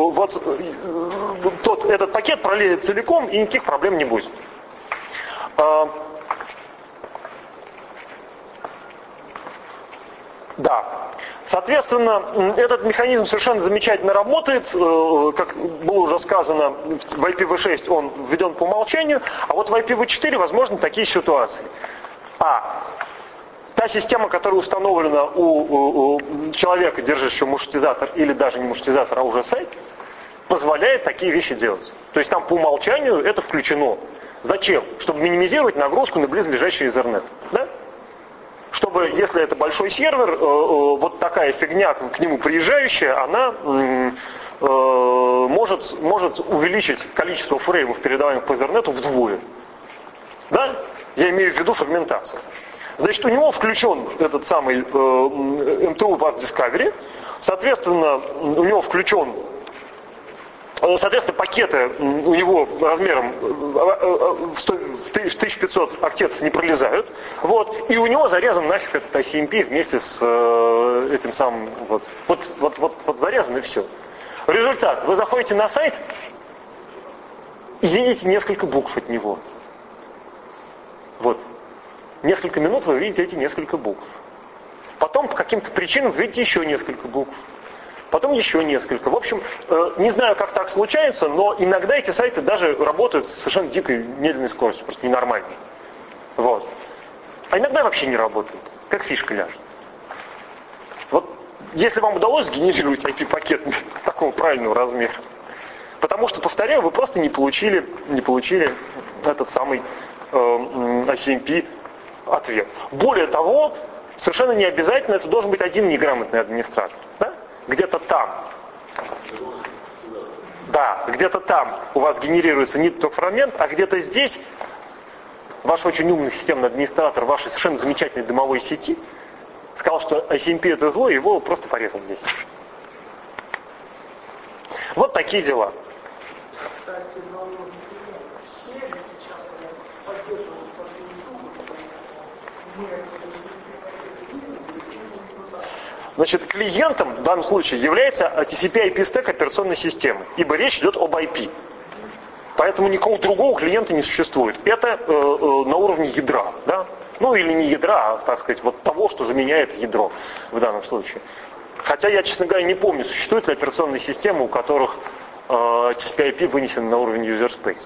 этот пакет пролезет целиком и никаких проблем не будет. Да. Соответственно, этот механизм совершенно замечательно работает. Как было уже сказано, в IPv6 он введен по умолчанию, а вот в IPv4 возможны такие ситуации. Та система, которая установлена у человека, держащего маршрутизатор, или даже не маршрутизатор, а уже сайт, позволяет такие вещи делать. То есть там по умолчанию это включено. Зачем? Чтобы минимизировать нагрузку на близлежащий Ethernet. Да? Чтобы, если это большой сервер, вот такая фигня, к нему приезжающая, она может увеличить количество фреймов, передаваемых по Ethernet, вдвое. Да? Я имею в виду фрагментацию. Значит, у него включен этот самый MTU Path Discovery, соответственно, у него включен, пакеты у него размером в 1500 октетов не пролезают, и у него зарезан нафиг этот ICMP вместе с этим самым, вот зарезан и все. Результат, вы заходите на сайт и видите несколько букв от него. Несколько минут вы видите эти несколько букв. Потом по каким-то причинам вы видите еще несколько букв. Потом еще несколько. В общем, не знаю, как так случается, но иногда эти сайты даже работают с совершенно дикой медленной скоростью, просто ненормальной. А иногда вообще не работают. Как фишка ляжет. Если вам удалось сгенерировать IP-пакет такого правильного размера, потому что, повторяю, вы просто не получили этот самый ICMP ответ. Более того, совершенно не обязательно это должен быть один неграмотный администратор. Да? Где-то там. Да, где-то там у вас генерируется need to fragment, а где-то здесь ваш очень умный системный администратор вашей совершенно замечательной дымовой сети сказал, что ICMP это зло, и его просто порезал здесь. Вот такие дела. Значит, клиентом в данном случае является TCP/IP стек операционной системы, ибо речь идет об IP. Поэтому никакого другого клиента не существует. Это на уровне ядра, да? Или не ядра, а, так сказать, того, что заменяет ядро в данном случае. Хотя я, честно говоря, не помню, существуют ли операционные системы, у которых TCP/IP вынесен на уровень user space.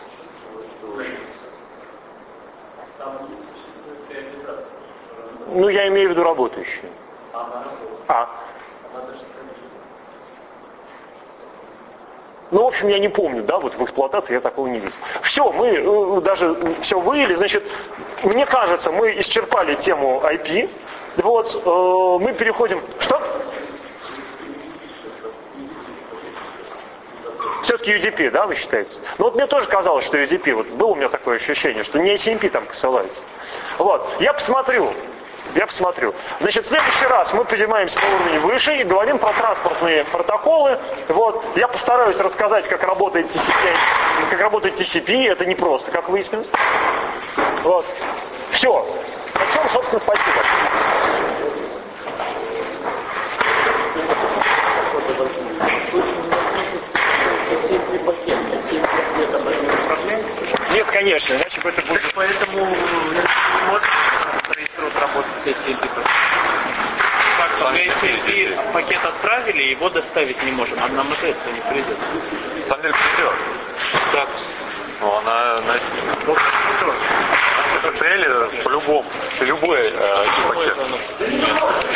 Я имею в виду работающие. Ну, в общем, я не помню, да, вот в эксплуатации я такого не видел. Все, мы даже все выявили, значит, мне кажется, мы исчерпали тему IP. Вот, мы переходим... Что? Все-таки UDP, да, вы считаете? Ну вот мне тоже казалось, что UDP, вот было у меня такое ощущение, что не ACMP там посылается. Вот, я посмотрю. Значит, в следующий раз мы поднимаемся на уровень выше и говорим про транспортные протоколы. Вот, я постараюсь рассказать, как работает TCP, это не просто, как выяснилось. Вот, все. На чем, собственно, спасибо. Нет, конечно, иначе бы это будет... Поэтому не может проектировать работать с ACMP. Как мы ACMP пакет отправили, его доставить не можем, а нам это не придет. На самом деле придет. Как? Но она носит. Цели по-любому. Любой пакет.